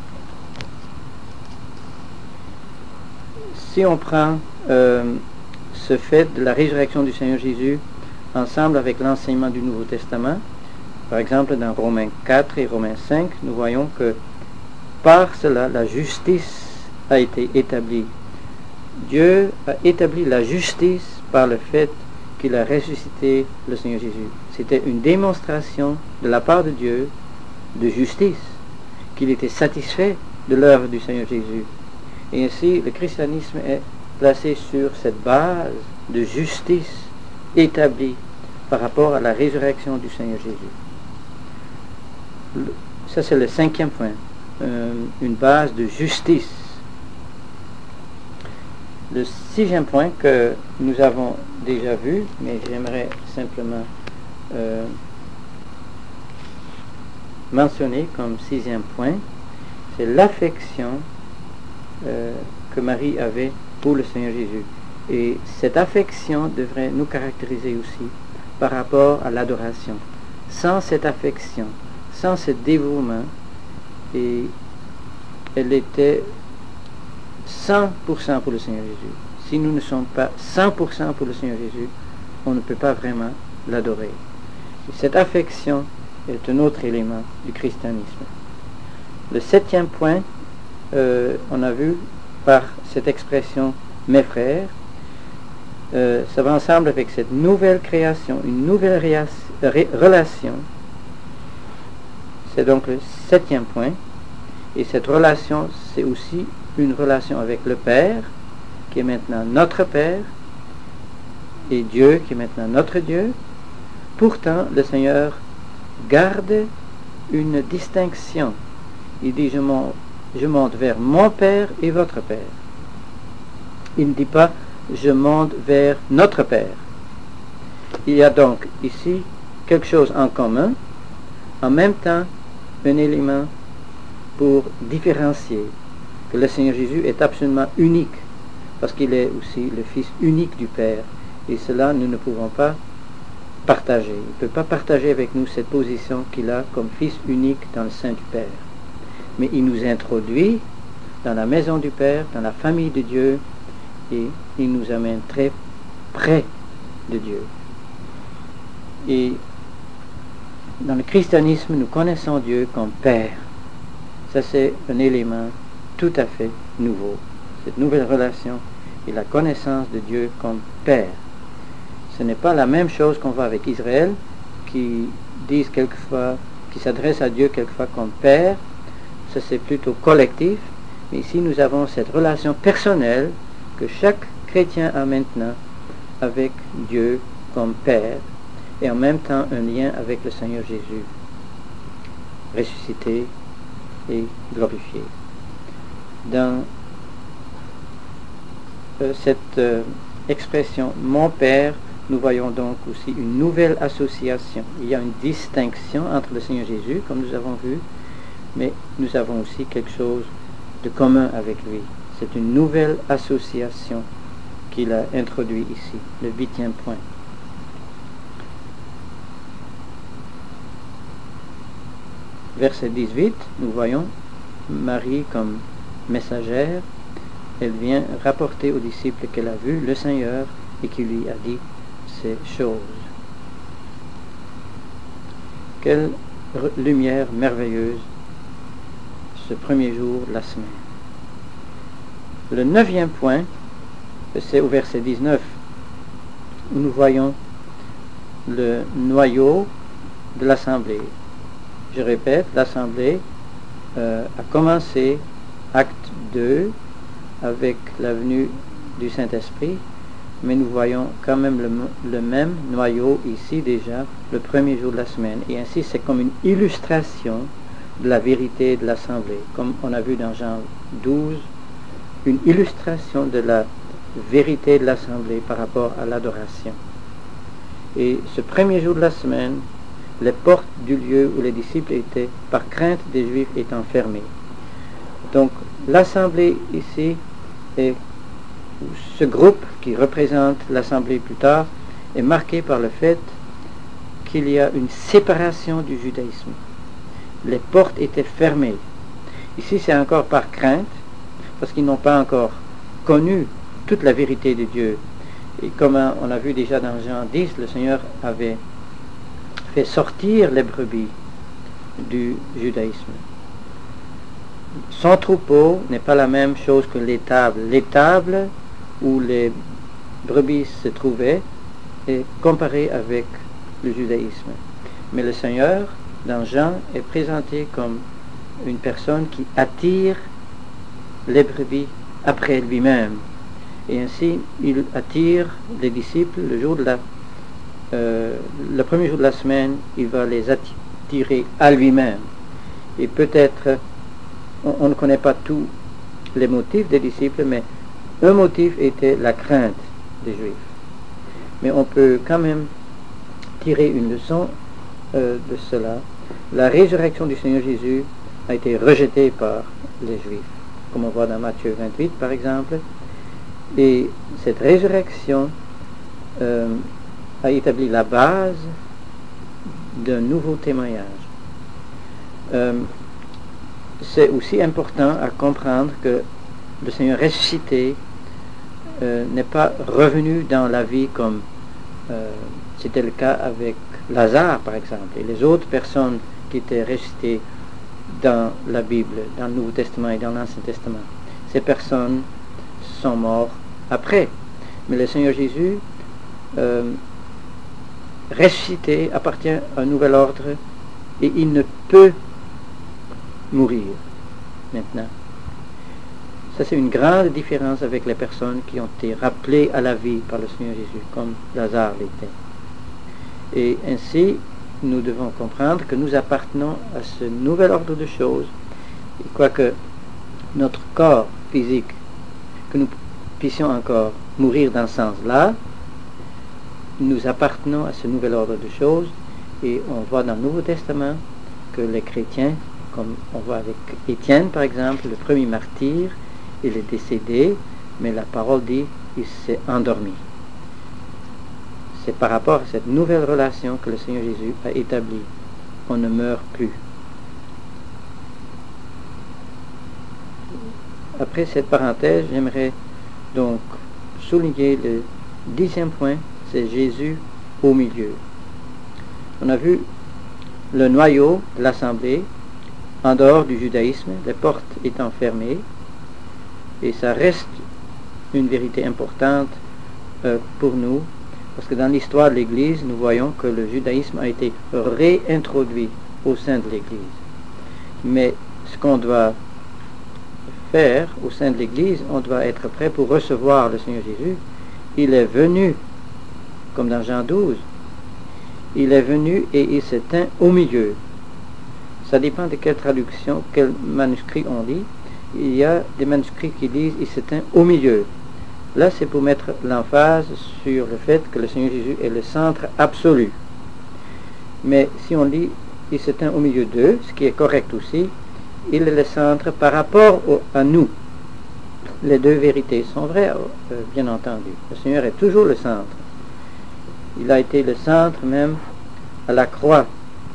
Si on prend euh, ce fait de la résurrection du Seigneur Jésus ensemble avec l'enseignement du Nouveau Testament, par exemple dans Romains quatre et Romains cinq, nous voyons que par cela la justice a été établie. Dieu a établi la justice par le fait qu'il a ressuscité le Seigneur Jésus. C'était une démonstration de la part de Dieu de justice, qu'il était satisfait de l'œuvre du Seigneur Jésus. Et ainsi, le christianisme est placé sur cette base de justice établie par rapport à la résurrection du Seigneur Jésus. Ça, c'est le cinquième point, euh, une base de justice. Le sixième point que nous avons déjà vu, mais j'aimerais simplement euh, mentionner comme sixième point, c'est l'affection euh, que Marie avait pour le Seigneur Jésus. Et cette affection devrait nous caractériser aussi par rapport à l'adoration. Sans cette affection, sans ce dévouement, et elle était cent pour cent pour le Seigneur Jésus. Si nous ne sommes pas cent pour cent pour le Seigneur Jésus, on ne peut pas vraiment l'adorer. Et cette affection est un autre élément du christianisme. Le septième point, euh, on a vu par cette expression « mes frères », euh, ça va ensemble avec cette nouvelle création, une nouvelle réa- ré- relation. C'est donc le septième point. Et cette relation, c'est aussi une relation avec le Père, qui est maintenant notre Père, et Dieu, qui est maintenant notre Dieu. Pourtant, le Seigneur garde une distinction. Il dit, je monte, je monte vers mon Père et votre Père. Il ne dit pas, je monte vers notre Père. Il y a donc ici quelque chose en commun, en même temps un élément pour différencier que le Seigneur Jésus est absolument unique, parce qu'il est aussi le Fils unique du Père, et cela nous ne pouvons pas partager. Il ne peut pas partager avec nous cette position qu'il a comme Fils unique dans le sein du Père. Mais il nous introduit dans la maison du Père, dans la famille de Dieu, et il nous amène très près de Dieu. Et dans le christianisme, nous connaissons Dieu comme Père. Ça, c'est un élément tout à fait nouveau. Cette nouvelle relation et la connaissance de Dieu comme Père. Ce n'est pas la même chose qu'on voit avec Israël, qui disent quelquefois, qui s'adressent à Dieu quelquefois comme Père. Ça, c'est plutôt collectif. Mais ici, nous avons cette relation personnelle que chaque chrétien a maintenant avec Dieu comme Père, et en même temps un lien avec le Seigneur Jésus, ressuscité et glorifié. Dans euh, cette euh, expression « mon Père », nous voyons donc aussi une nouvelle association. Il y a une distinction entre le Seigneur Jésus, comme nous avons vu, mais nous avons aussi quelque chose de commun avec lui. C'est une nouvelle association qu'il a introduit ici, le huitième point. Verset dix-huit, nous voyons Marie comme messagère. Elle vient rapporter aux disciples qu'elle a vu le Seigneur et qui lui a dit ces choses. Quelle lumière merveilleuse ce premier jour de la semaine. Le neuvième point, c'est au verset dix-neuf, où nous voyons le noyau de l'assemblée. Je répète, l'assemblée euh, a commencé acte deux avec la venue du Saint-Esprit, mais nous voyons quand même le, le même noyau ici déjà, le premier jour de la semaine. Et ainsi, c'est comme une illustration de la vérité de l'assemblée, comme on a vu dans Jean douze, une illustration de la vérité de l'assemblée par rapport à l'adoration. Et ce premier jour de la semaine, les portes du lieu où les disciples étaient, par crainte des Juifs, étant fermées. Donc, l'assemblée ici, est, ce groupe qui représente l'assemblée plus tard, est marqué par le fait qu'il y a une séparation du judaïsme. Les portes étaient fermées. Ici, c'est encore par crainte, parce qu'ils n'ont pas encore connu toute la vérité de Dieu. Et comme on a vu déjà dans Jean dix, le Seigneur avait fait sortir les brebis du judaïsme. Son troupeau n'est pas la même chose que l'étable. L'étable où les brebis se trouvaient est comparé avec le judaïsme. Mais le Seigneur, dans Jean, est présenté comme une personne qui attire les brebis après lui-même. Et ainsi, il attire les disciples le jour de la euh, le premier jour de la semaine, il va les attirer à lui-même. Et peut-être, on, on ne connaît pas tous les motifs des disciples, mais un motif était la crainte des Juifs. Mais on peut quand même tirer une leçon euh, de cela. La résurrection du Seigneur Jésus a été rejetée par les Juifs, comme on voit dans Matthieu vingt-huit par exemple. Et cette résurrection euh, a établi la base d'un nouveau témoignage. Euh, c'est aussi important à comprendre que le Seigneur ressuscité euh, n'est pas revenu dans la vie comme euh, c'était le cas avec Lazare par exemple, et les autres personnes qui étaient ressuscitées dans la Bible, dans le Nouveau Testament et dans l'Ancien Testament. Ces personnes sont mortes après. Mais le Seigneur Jésus euh, ressuscité appartient à un nouvel ordre et il ne peut mourir maintenant. Ça, c'est une grande différence avec les personnes qui ont été rappelées à la vie par le Seigneur Jésus, comme Lazare l'était. Et ainsi, nous devons comprendre que nous appartenons à ce nouvel ordre de choses, et quoique notre corps physique, que nous puissions encore mourir dans ce sens-là, nous appartenons à ce nouvel ordre de choses, et on voit dans le Nouveau Testament que les chrétiens, comme on voit avec Étienne par exemple, le premier martyr, il est décédé, mais la parole dit qu'il s'est endormi. C'est par rapport à cette nouvelle relation que le Seigneur Jésus a établie. On ne meurt plus. Après cette parenthèse, j'aimerais donc souligner le dixième point, c'est Jésus au milieu. On a vu le noyau de l'assemblée en dehors du judaïsme, les portes étant fermées, et ça reste une vérité importante euh, pour nous, parce que dans l'histoire de l'Église, nous voyons que le judaïsme a été réintroduit au sein de l'Église. Mais ce qu'on doit faire au sein de l'Église, on doit être prêt pour recevoir le Seigneur Jésus. Il est venu, comme dans Jean douze, il est venu et il se tint au milieu. Ça dépend de quelle traduction, quel manuscrit on lit. Il y a des manuscrits qui disent il se tint au milieu. Là, c'est pour mettre l'emphase sur le fait que le Seigneur Jésus est le centre absolu. Mais si on lit il se tint au milieu d'eux, ce qui est correct aussi, il est le centre par rapport au, à nous. Les deux vérités sont vraies, euh, bien entendu. Le Seigneur est toujours le centre. Il a été le centre même à la croix.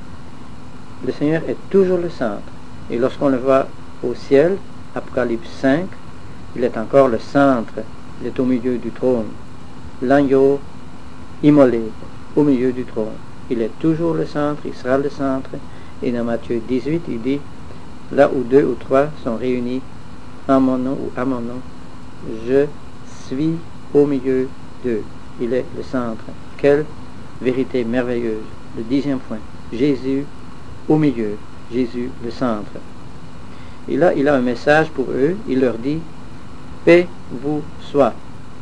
Le Seigneur est toujours le centre. Et lorsqu'on le voit au ciel, Apocalypse cinq, il est encore le centre. Il est au milieu du trône. L'agneau immolé au milieu du trône. Il est toujours le centre, il sera le centre. Et dans Matthieu dix-huit, il dit, là où deux ou trois sont réunis en mon nom ou à mon nom, je suis au milieu d'eux. Il est le centre. Quelle vérité merveilleuse. Le dixième point. Jésus au milieu. Jésus le centre. Et là, il a un message pour eux. Il leur dit, paix vous soit.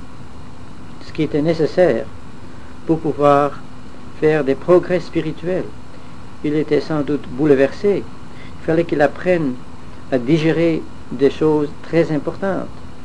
Ce qui était nécessaire pour pouvoir faire des progrès spirituels. Il était sans doute bouleversé. Il fallait qu'il apprenne à digérer des choses très importantes.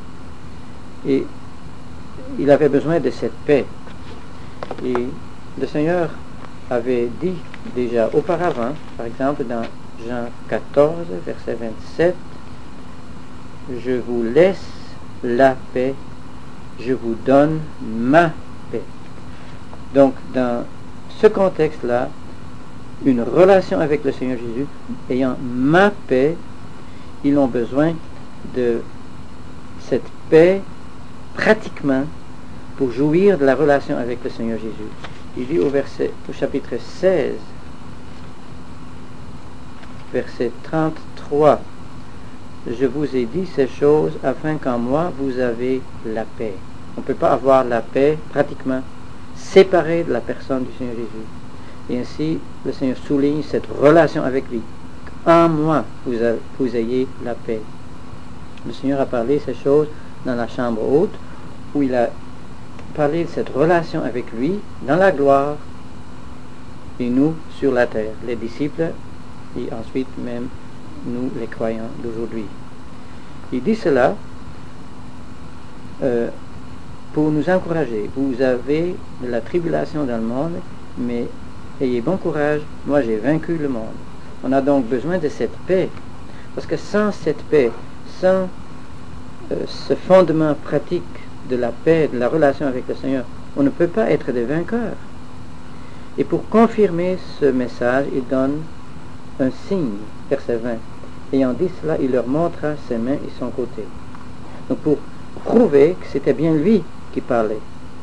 Et il avait besoin de cette paix. Et le Seigneur avait dit déjà auparavant, par exemple dans Jean quatorze, verset vingt-sept, « Je vous laisse la paix, je vous donne ma paix. » Donc, dans ce contexte-là, une relation avec le Seigneur Jésus, ayant ma paix, ils ont besoin de cette paix pratiquement pour jouir de la relation avec le Seigneur Jésus. Il dit au verset, au chapitre seize, verset trente-trois, « Je vous ai dit ces choses afin qu'en moi vous avez la paix. » On ne peut pas avoir la paix pratiquement séparée de la personne du Seigneur Jésus. Et ainsi, le Seigneur souligne cette relation avec lui. En moi, vous, avez, vous ayez la paix. Le Seigneur a parlé ces choses dans la chambre haute, où il a parlé de cette relation avec lui dans la gloire, et nous sur la terre, les disciples, et ensuite même nous, les croyants d'aujourd'hui. Il dit cela euh, pour nous encourager. Vous avez de la tribulation dans le monde, mais ayez bon courage, moi j'ai vaincu le monde. On a donc besoin de cette paix, parce que sans cette paix, sans euh, ce fondement pratique de la paix, de la relation avec le Seigneur, on ne peut pas être des vainqueurs. Et pour confirmer ce message, il donne un signe, verset vingt. Ayant dit cela, il leur montra ses mains et son côté. Donc pour prouver que c'était bien lui qui parlait.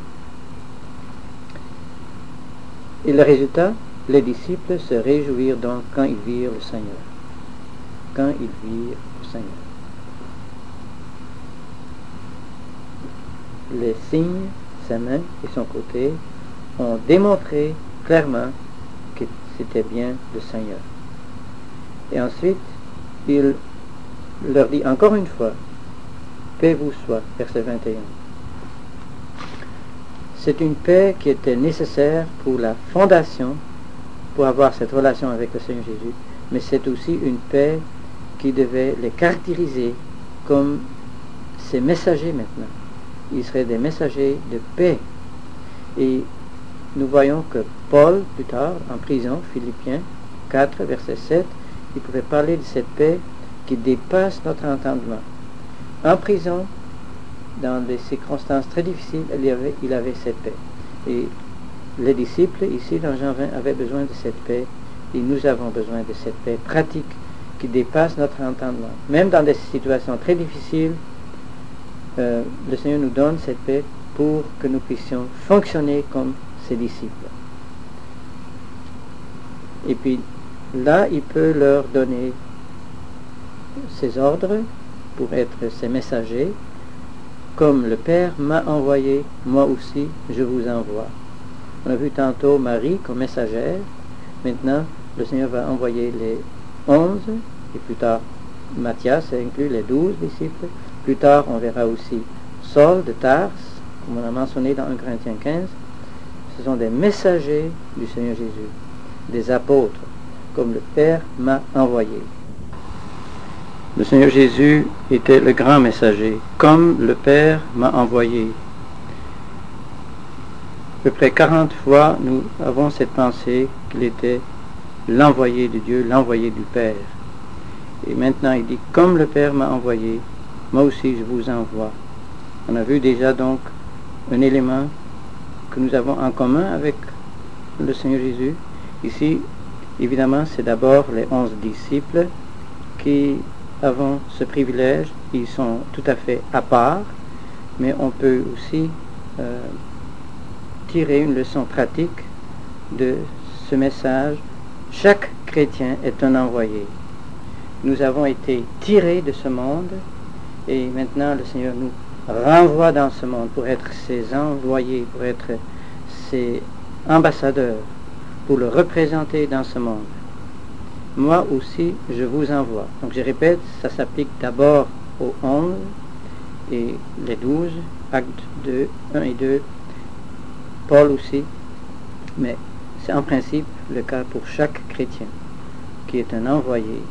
Et le résultat, les disciples se réjouirent donc quand ils virent le Seigneur. Quand ils virent le Seigneur. Les signes, sa main et son côté, ont démontré clairement que c'était bien le Seigneur. Et ensuite, il leur dit encore une fois, paix vous soit, verset vingt et un. C'est une paix qui était nécessaire pour la fondation, pour avoir cette relation avec le Seigneur Jésus, mais c'est aussi une paix qui devait les caractériser comme ses messagers maintenant. Ils seraient des messagers de paix. Et nous voyons que Paul, plus tard, en prison, Philippiens quatre, verset sept, il pouvait parler de cette paix qui dépasse notre entendement. En prison, dans des circonstances très difficiles, il avait, il avait cette paix. Et les disciples, ici, dans Jean vingt, avaient besoin de cette paix, et nous avons besoin de cette paix pratique qui dépasse notre entendement. Même dans des situations très difficiles, euh, le Seigneur nous donne cette paix pour que nous puissions fonctionner comme ses disciples. Et puis, là, il peut leur donner ses ordres pour être ses messagers. Comme le Père m'a envoyé, moi aussi, je vous envoie. On a vu tantôt Marie comme messagère. Maintenant, le Seigneur va envoyer les onze, et plus tard Matthias inclut les douze disciples. Plus tard, on verra aussi Saul de Tarse, comme on a mentionné dans un Corinthiens quinze. Ce sont des messagers du Seigneur Jésus, des apôtres, comme le Père m'a envoyé. Le Seigneur Jésus était le grand messager, comme le Père m'a envoyé. À peu près quarante fois, nous avons cette pensée qu'il était l'envoyé de Dieu, l'envoyé du Père. Et maintenant, il dit, comme le Père m'a envoyé, moi aussi je vous envoie. On a vu déjà donc un élément que nous avons en commun avec le Seigneur Jésus. Ici, évidemment, c'est d'abord les onze disciples qui avons ce privilège. Ils sont tout à fait à part, mais on peut aussi euh, tirer une leçon pratique de ce message. Chaque chrétien est un envoyé. Nous avons été tirés de ce monde et maintenant le Seigneur nous renvoie dans ce monde pour être ses envoyés, pour être ses ambassadeurs, pour le représenter dans ce monde. Moi aussi, je vous envoie. Donc je répète, ça s'applique d'abord aux onze et les douze, actes deux, un et deux, Paul aussi, mais c'est en principe le cas pour chaque chrétien qui est un envoyé.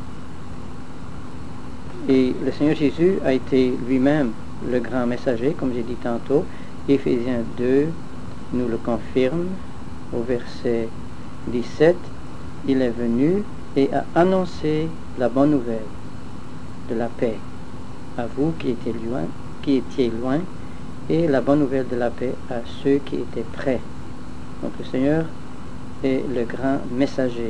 Et le Seigneur Jésus a été lui-même le grand messager, comme j'ai dit tantôt. Éphésiens deux nous le confirme au verset dix-sept. Il est venu et a annoncé la bonne nouvelle de la paix à vous qui étiez loin, qui étiez loin, et la bonne nouvelle de la paix à ceux qui étaient près. Donc le Seigneur est le grand messager.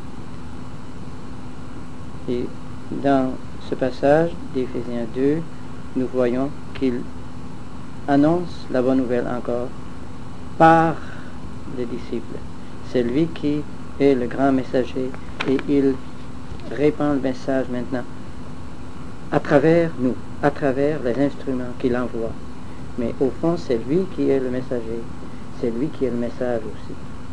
Et dans ce passage d'Éphésiens deux, nous voyons qu'il annonce la bonne nouvelle encore par les disciples. C'est lui qui est le grand messager et il répand le message maintenant à travers nous, à travers les instruments qu'il envoie. Mais au fond, c'est lui qui est le messager, c'est lui qui est le message aussi.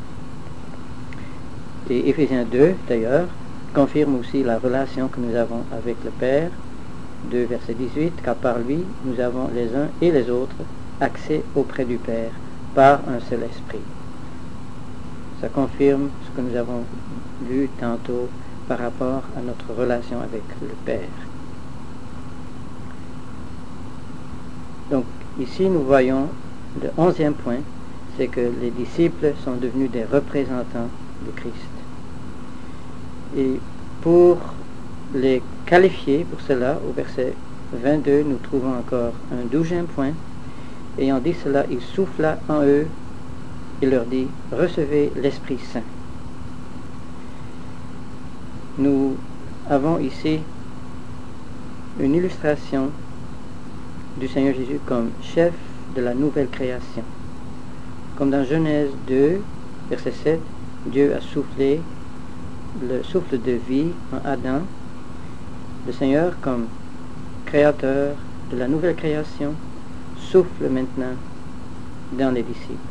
Et Éphésiens deux, d'ailleurs, confirme aussi la relation que nous avons avec le Père. deux, verset dix-huit, car par lui, nous avons les uns et les autres accès auprès du Père par un seul esprit. Ça confirme ce que nous avons lu tantôt par rapport à notre relation avec le Père. Donc, ici, nous voyons le onzième point, c'est que les disciples sont devenus des représentants de Christ. Et pour les qualifier pour cela, au verset vingt-deux, nous trouvons encore un douzième point. Ayant dit cela, il souffla en eux et leur dit, recevez l'Esprit Saint. Nous avons ici une illustration du Seigneur Jésus comme chef de la nouvelle création. Comme dans Genèse deux, verset sept, Dieu a soufflé le souffle de vie en Adam. Le Seigneur, comme créateur de la nouvelle création, souffle maintenant dans les disciples.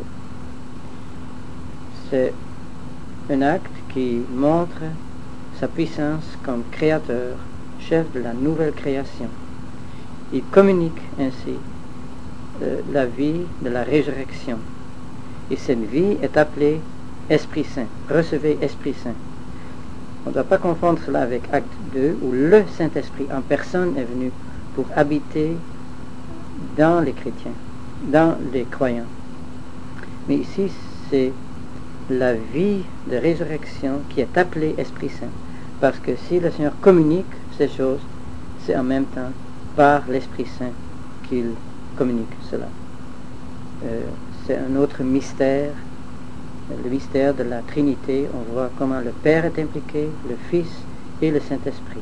C'est un acte qui montre sa puissance comme créateur, chef de la nouvelle création. Il communique ainsi euh, la vie de la résurrection. Et cette vie est appelée Esprit Saint. Recevez Esprit Saint. On ne doit pas confondre cela avec Acte deux, où le Saint-Esprit en personne est venu pour habiter dans les chrétiens, dans les croyants. Mais ici, c'est la vie de résurrection qui est appelée Esprit Saint. Parce que si le Seigneur communique ces choses, c'est en même temps par l'Esprit Saint qu'il communique cela. Euh, c'est un autre mystère, le mystère de la Trinité. On voit comment le Père est impliqué, le Fils et le Saint-Esprit.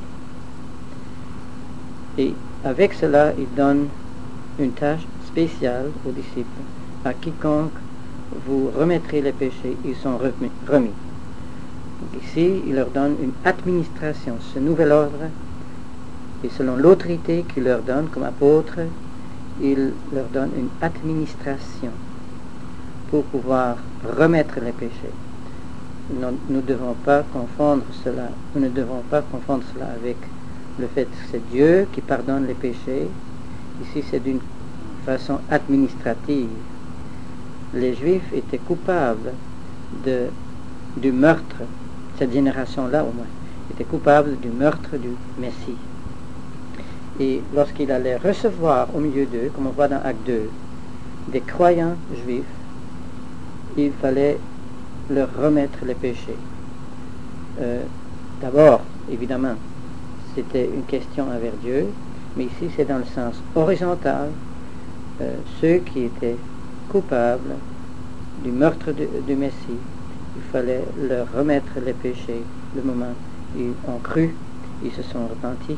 Et avec cela, il donne une tâche spéciale aux disciples. À quiconque vous remettrez les péchés, ils sont remis. Donc ici, il leur donne une administration, ce nouvel ordre, et selon l'autorité qu'il leur donne comme apôtres, il leur donne une administration pour pouvoir remettre les péchés. Nous ne devons pas confondre cela, nous ne devons pas confondre cela avec
le fait que c'est Dieu qui pardonne les péchés. Ici, c'est d'une façon administrative. Les Juifs étaient coupables de, du meurtre, cette génération-là au moins, était coupable du meurtre du Messie. Et lorsqu'il allait recevoir au milieu d'eux, comme on voit dans Acte deux, des croyants juifs, il fallait leur remettre les péchés. Euh, d'abord, évidemment, c'était une question envers Dieu, mais ici c'est dans le sens horizontal. Euh, ceux qui étaient coupables du meurtre de, du Messie, il fallait leur remettre les péchés le moment où ils ont cru, ils se sont repentis.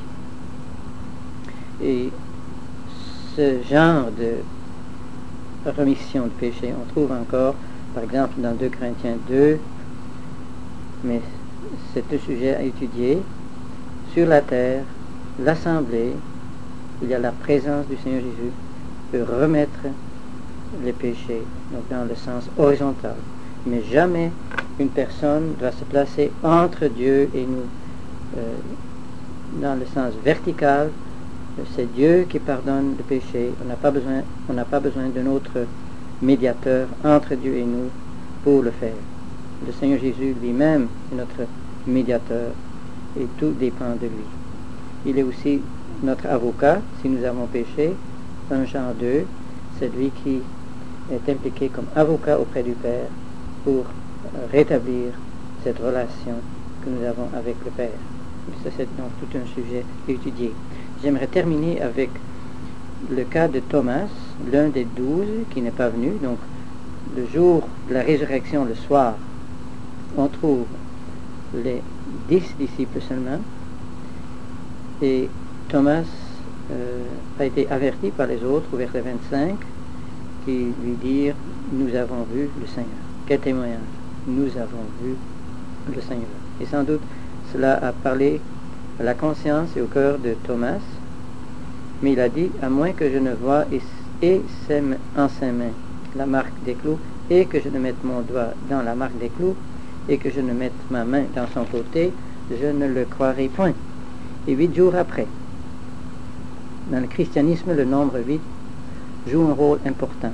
Et ce genre de remission de péché, on trouve encore, par exemple, dans deux Corinthiens deux, mais c'est un sujet à étudier. Sur la terre, l'assemblée, il y a la présence du Seigneur Jésus, peut remettre les péchés, donc dans le sens horizontal. Mais jamais une personne doit se placer entre Dieu et nous. Euh, dans le sens vertical, c'est Dieu qui pardonne le péché. On n'a pas besoin, on n'a pas besoin d'un autre médiateur entre Dieu et nous pour le faire. Le Seigneur Jésus lui-même est notre médiateur et tout dépend de lui. Il est aussi notre avocat si nous avons péché. Dans Jean deux, c'est lui qui est impliqué comme avocat auprès du Père pour rétablir cette relation que nous avons avec le Père. Et ça, c'est donc tout un sujet étudié. J'aimerais terminer avec le cas de Thomas, l'un des douze qui n'est pas venu. Donc, le jour de la résurrection, le soir, on trouve les dix disciples seulement. Et Thomas euh, a été averti par les autres au verset vingt-cinq qui lui dirent « Nous avons vu le Seigneur ». Quel témoignage! Nous avons vu le Seigneur. Et sans doute, cela a parlé à la conscience et au cœur de Thomas, mais il a dit « À moins que je ne voie et, et ses, en ses mains la marque des clous, et que je ne mette mon doigt dans la marque des clous, et que je ne mette ma main dans son côté, je ne le croirai point. » Et huit jours après, dans le christianisme, le nombre huit joue un rôle important.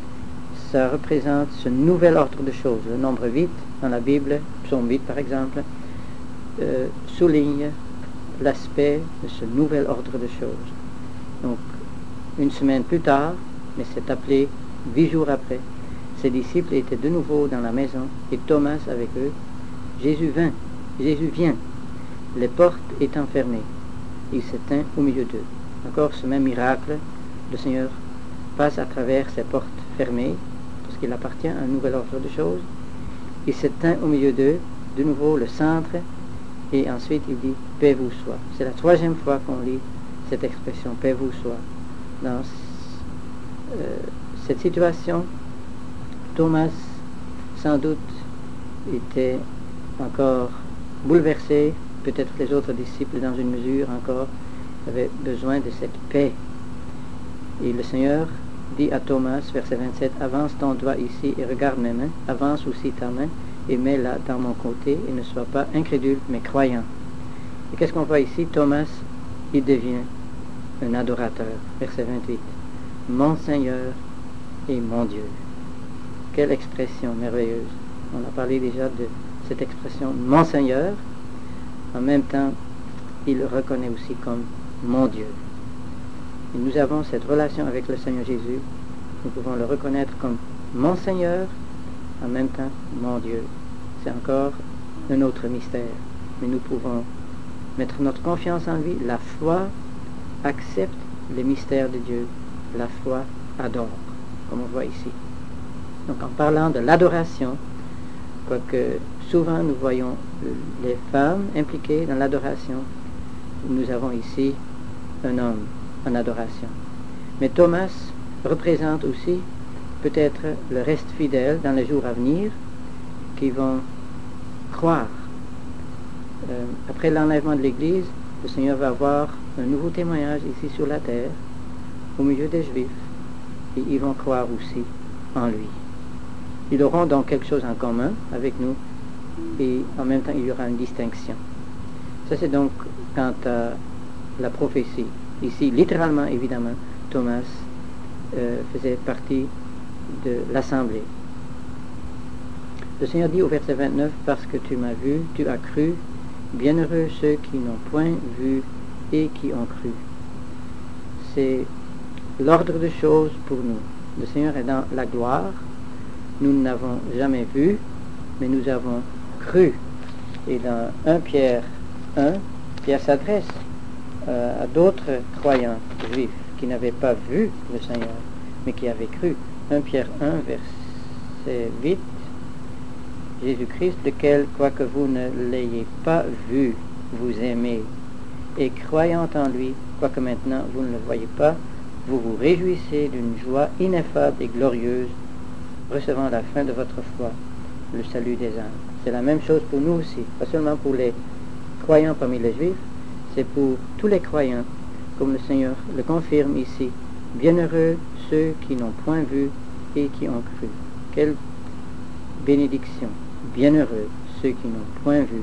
Ça représente ce nouvel ordre de choses. Le nombre huit, dans la Bible, psaume huit par exemple, euh, souligne l'aspect de ce nouvel ordre de choses. Donc, une semaine plus tard, mais c'est appelé huit jours après, ses disciples étaient de nouveau dans la maison et Thomas avec eux. Jésus vint, Jésus vient, les portes étant fermées. Il s'éteint au milieu d'eux. Encore ce même miracle, le Seigneur passe à travers ces portes fermées, parce qu'il appartient à un nouvel ordre de choses. Il s'éteint au milieu d'eux, de nouveau le centre, et ensuite il dit « Paix vous soit ». C'est la troisième fois qu'on lit cette expression « Paix vous soit ». Dans euh, cette situation, Thomas, sans doute, était encore bouleversé, peut-être les autres disciples dans une mesure encore, avaient besoin de cette paix. Et le Seigneur dit à Thomas, verset vingt-sept, « Avance ton doigt ici et regarde mes mains, avance aussi ta main et mets-la dans mon côté et ne sois pas incrédule mais croyant. » Et qu'est-ce qu'on voit ici? Thomas, il devient un adorateur. Verset vingt-huit, « Mon Seigneur et mon Dieu. » Quelle expression merveilleuse. On a parlé déjà de cette expression « Mon Seigneur ». En même temps, il le reconnaît aussi comme « Mon Dieu ». Et nous avons cette relation avec le Seigneur Jésus. Nous pouvons le reconnaître comme « Mon Seigneur », en même temps « Mon Dieu ». C'est encore un autre mystère. Mais nous pouvons mettre notre confiance en lui. La foi accepte les mystères de Dieu. La foi adore, comme on voit ici. Donc en parlant de l'adoration, quoique souvent nous voyons les femmes impliquées dans l'adoration, nous avons ici un homme en adoration. Mais Thomas représente aussi peut-être le reste fidèle dans les jours à venir qui vont croire. Euh, après l'enlèvement de l'Église, le Seigneur va avoir un nouveau témoignage ici sur la terre, au milieu des Juifs, et ils vont croire aussi en lui. Ils auront donc quelque chose en commun avec nous, et en même temps il y aura une distinction. Ça c'est donc quant à la prophétie. Ici, littéralement, évidemment, Thomas euh, faisait partie de l'assemblée. Le Seigneur dit au verset vingt-neuf, « Parce que tu m'as vu, tu as cru, bienheureux ceux qui n'ont point vu et qui ont cru. » C'est l'ordre de choses pour nous. Le Seigneur est dans la gloire, nous ne l'avons jamais vu, mais nous avons cru. Et dans un Pierre un, Pierre s'adresse euh, à d'autres croyants juifs qui n'avaient pas vu le Seigneur, mais qui avaient cru. un Pierre un, verset huit, Jésus-Christ, lequel, quoique vous ne l'ayez pas vu, vous aimez, et croyant en lui, quoique maintenant vous ne le voyez pas, vous vous réjouissez d'une joie ineffable et glorieuse, recevant la fin de votre foi, le salut des âmes. C'est la même chose pour nous aussi, pas seulement pour les croyants parmi les Juifs, c'est pour tous les croyants, comme le Seigneur le confirme ici. Bienheureux ceux qui n'ont point vu et qui ont cru. Quelle bénédiction! Bienheureux ceux qui n'ont point vu.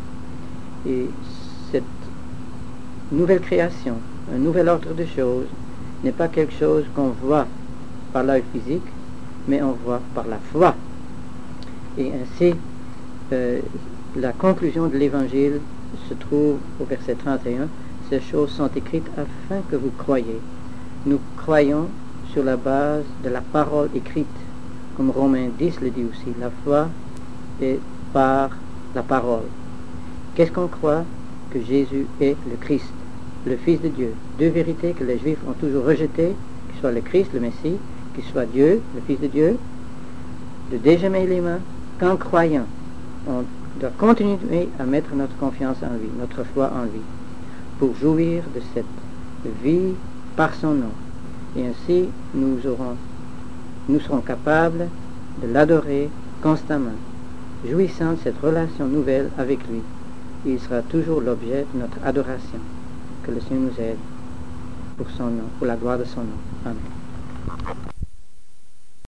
Et cette nouvelle création, un nouvel ordre de choses, n'est pas quelque chose qu'on voit par l'œil physique, mais on voit par la foi. Et ainsi, euh, la conclusion de l'Évangile se trouve au verset trente et un. Ces choses sont écrites afin que vous croyiez. Nous croyons sur la base de la parole écrite, comme Romains dix le dit aussi. La foi est par la parole. Qu'est-ce qu'on croit? Que Jésus est le Christ, le Fils de Dieu. Deux vérités que les Juifs ont toujours rejetées, qu'il soit le Christ, le Messie, qu'il soit Dieu, le Fils de Dieu. De deuxième élément, qu'en croyant, on doit continuer à mettre notre confiance en lui, notre foi en lui, pour jouir de cette vie par son nom. Et ainsi, nous aurons, nous serons capables de l'adorer constamment, jouissant de cette relation nouvelle avec lui. Il sera toujours l'objet de notre adoration. Que le Seigneur nous aide pour son nom, pour la gloire de son nom. Amen.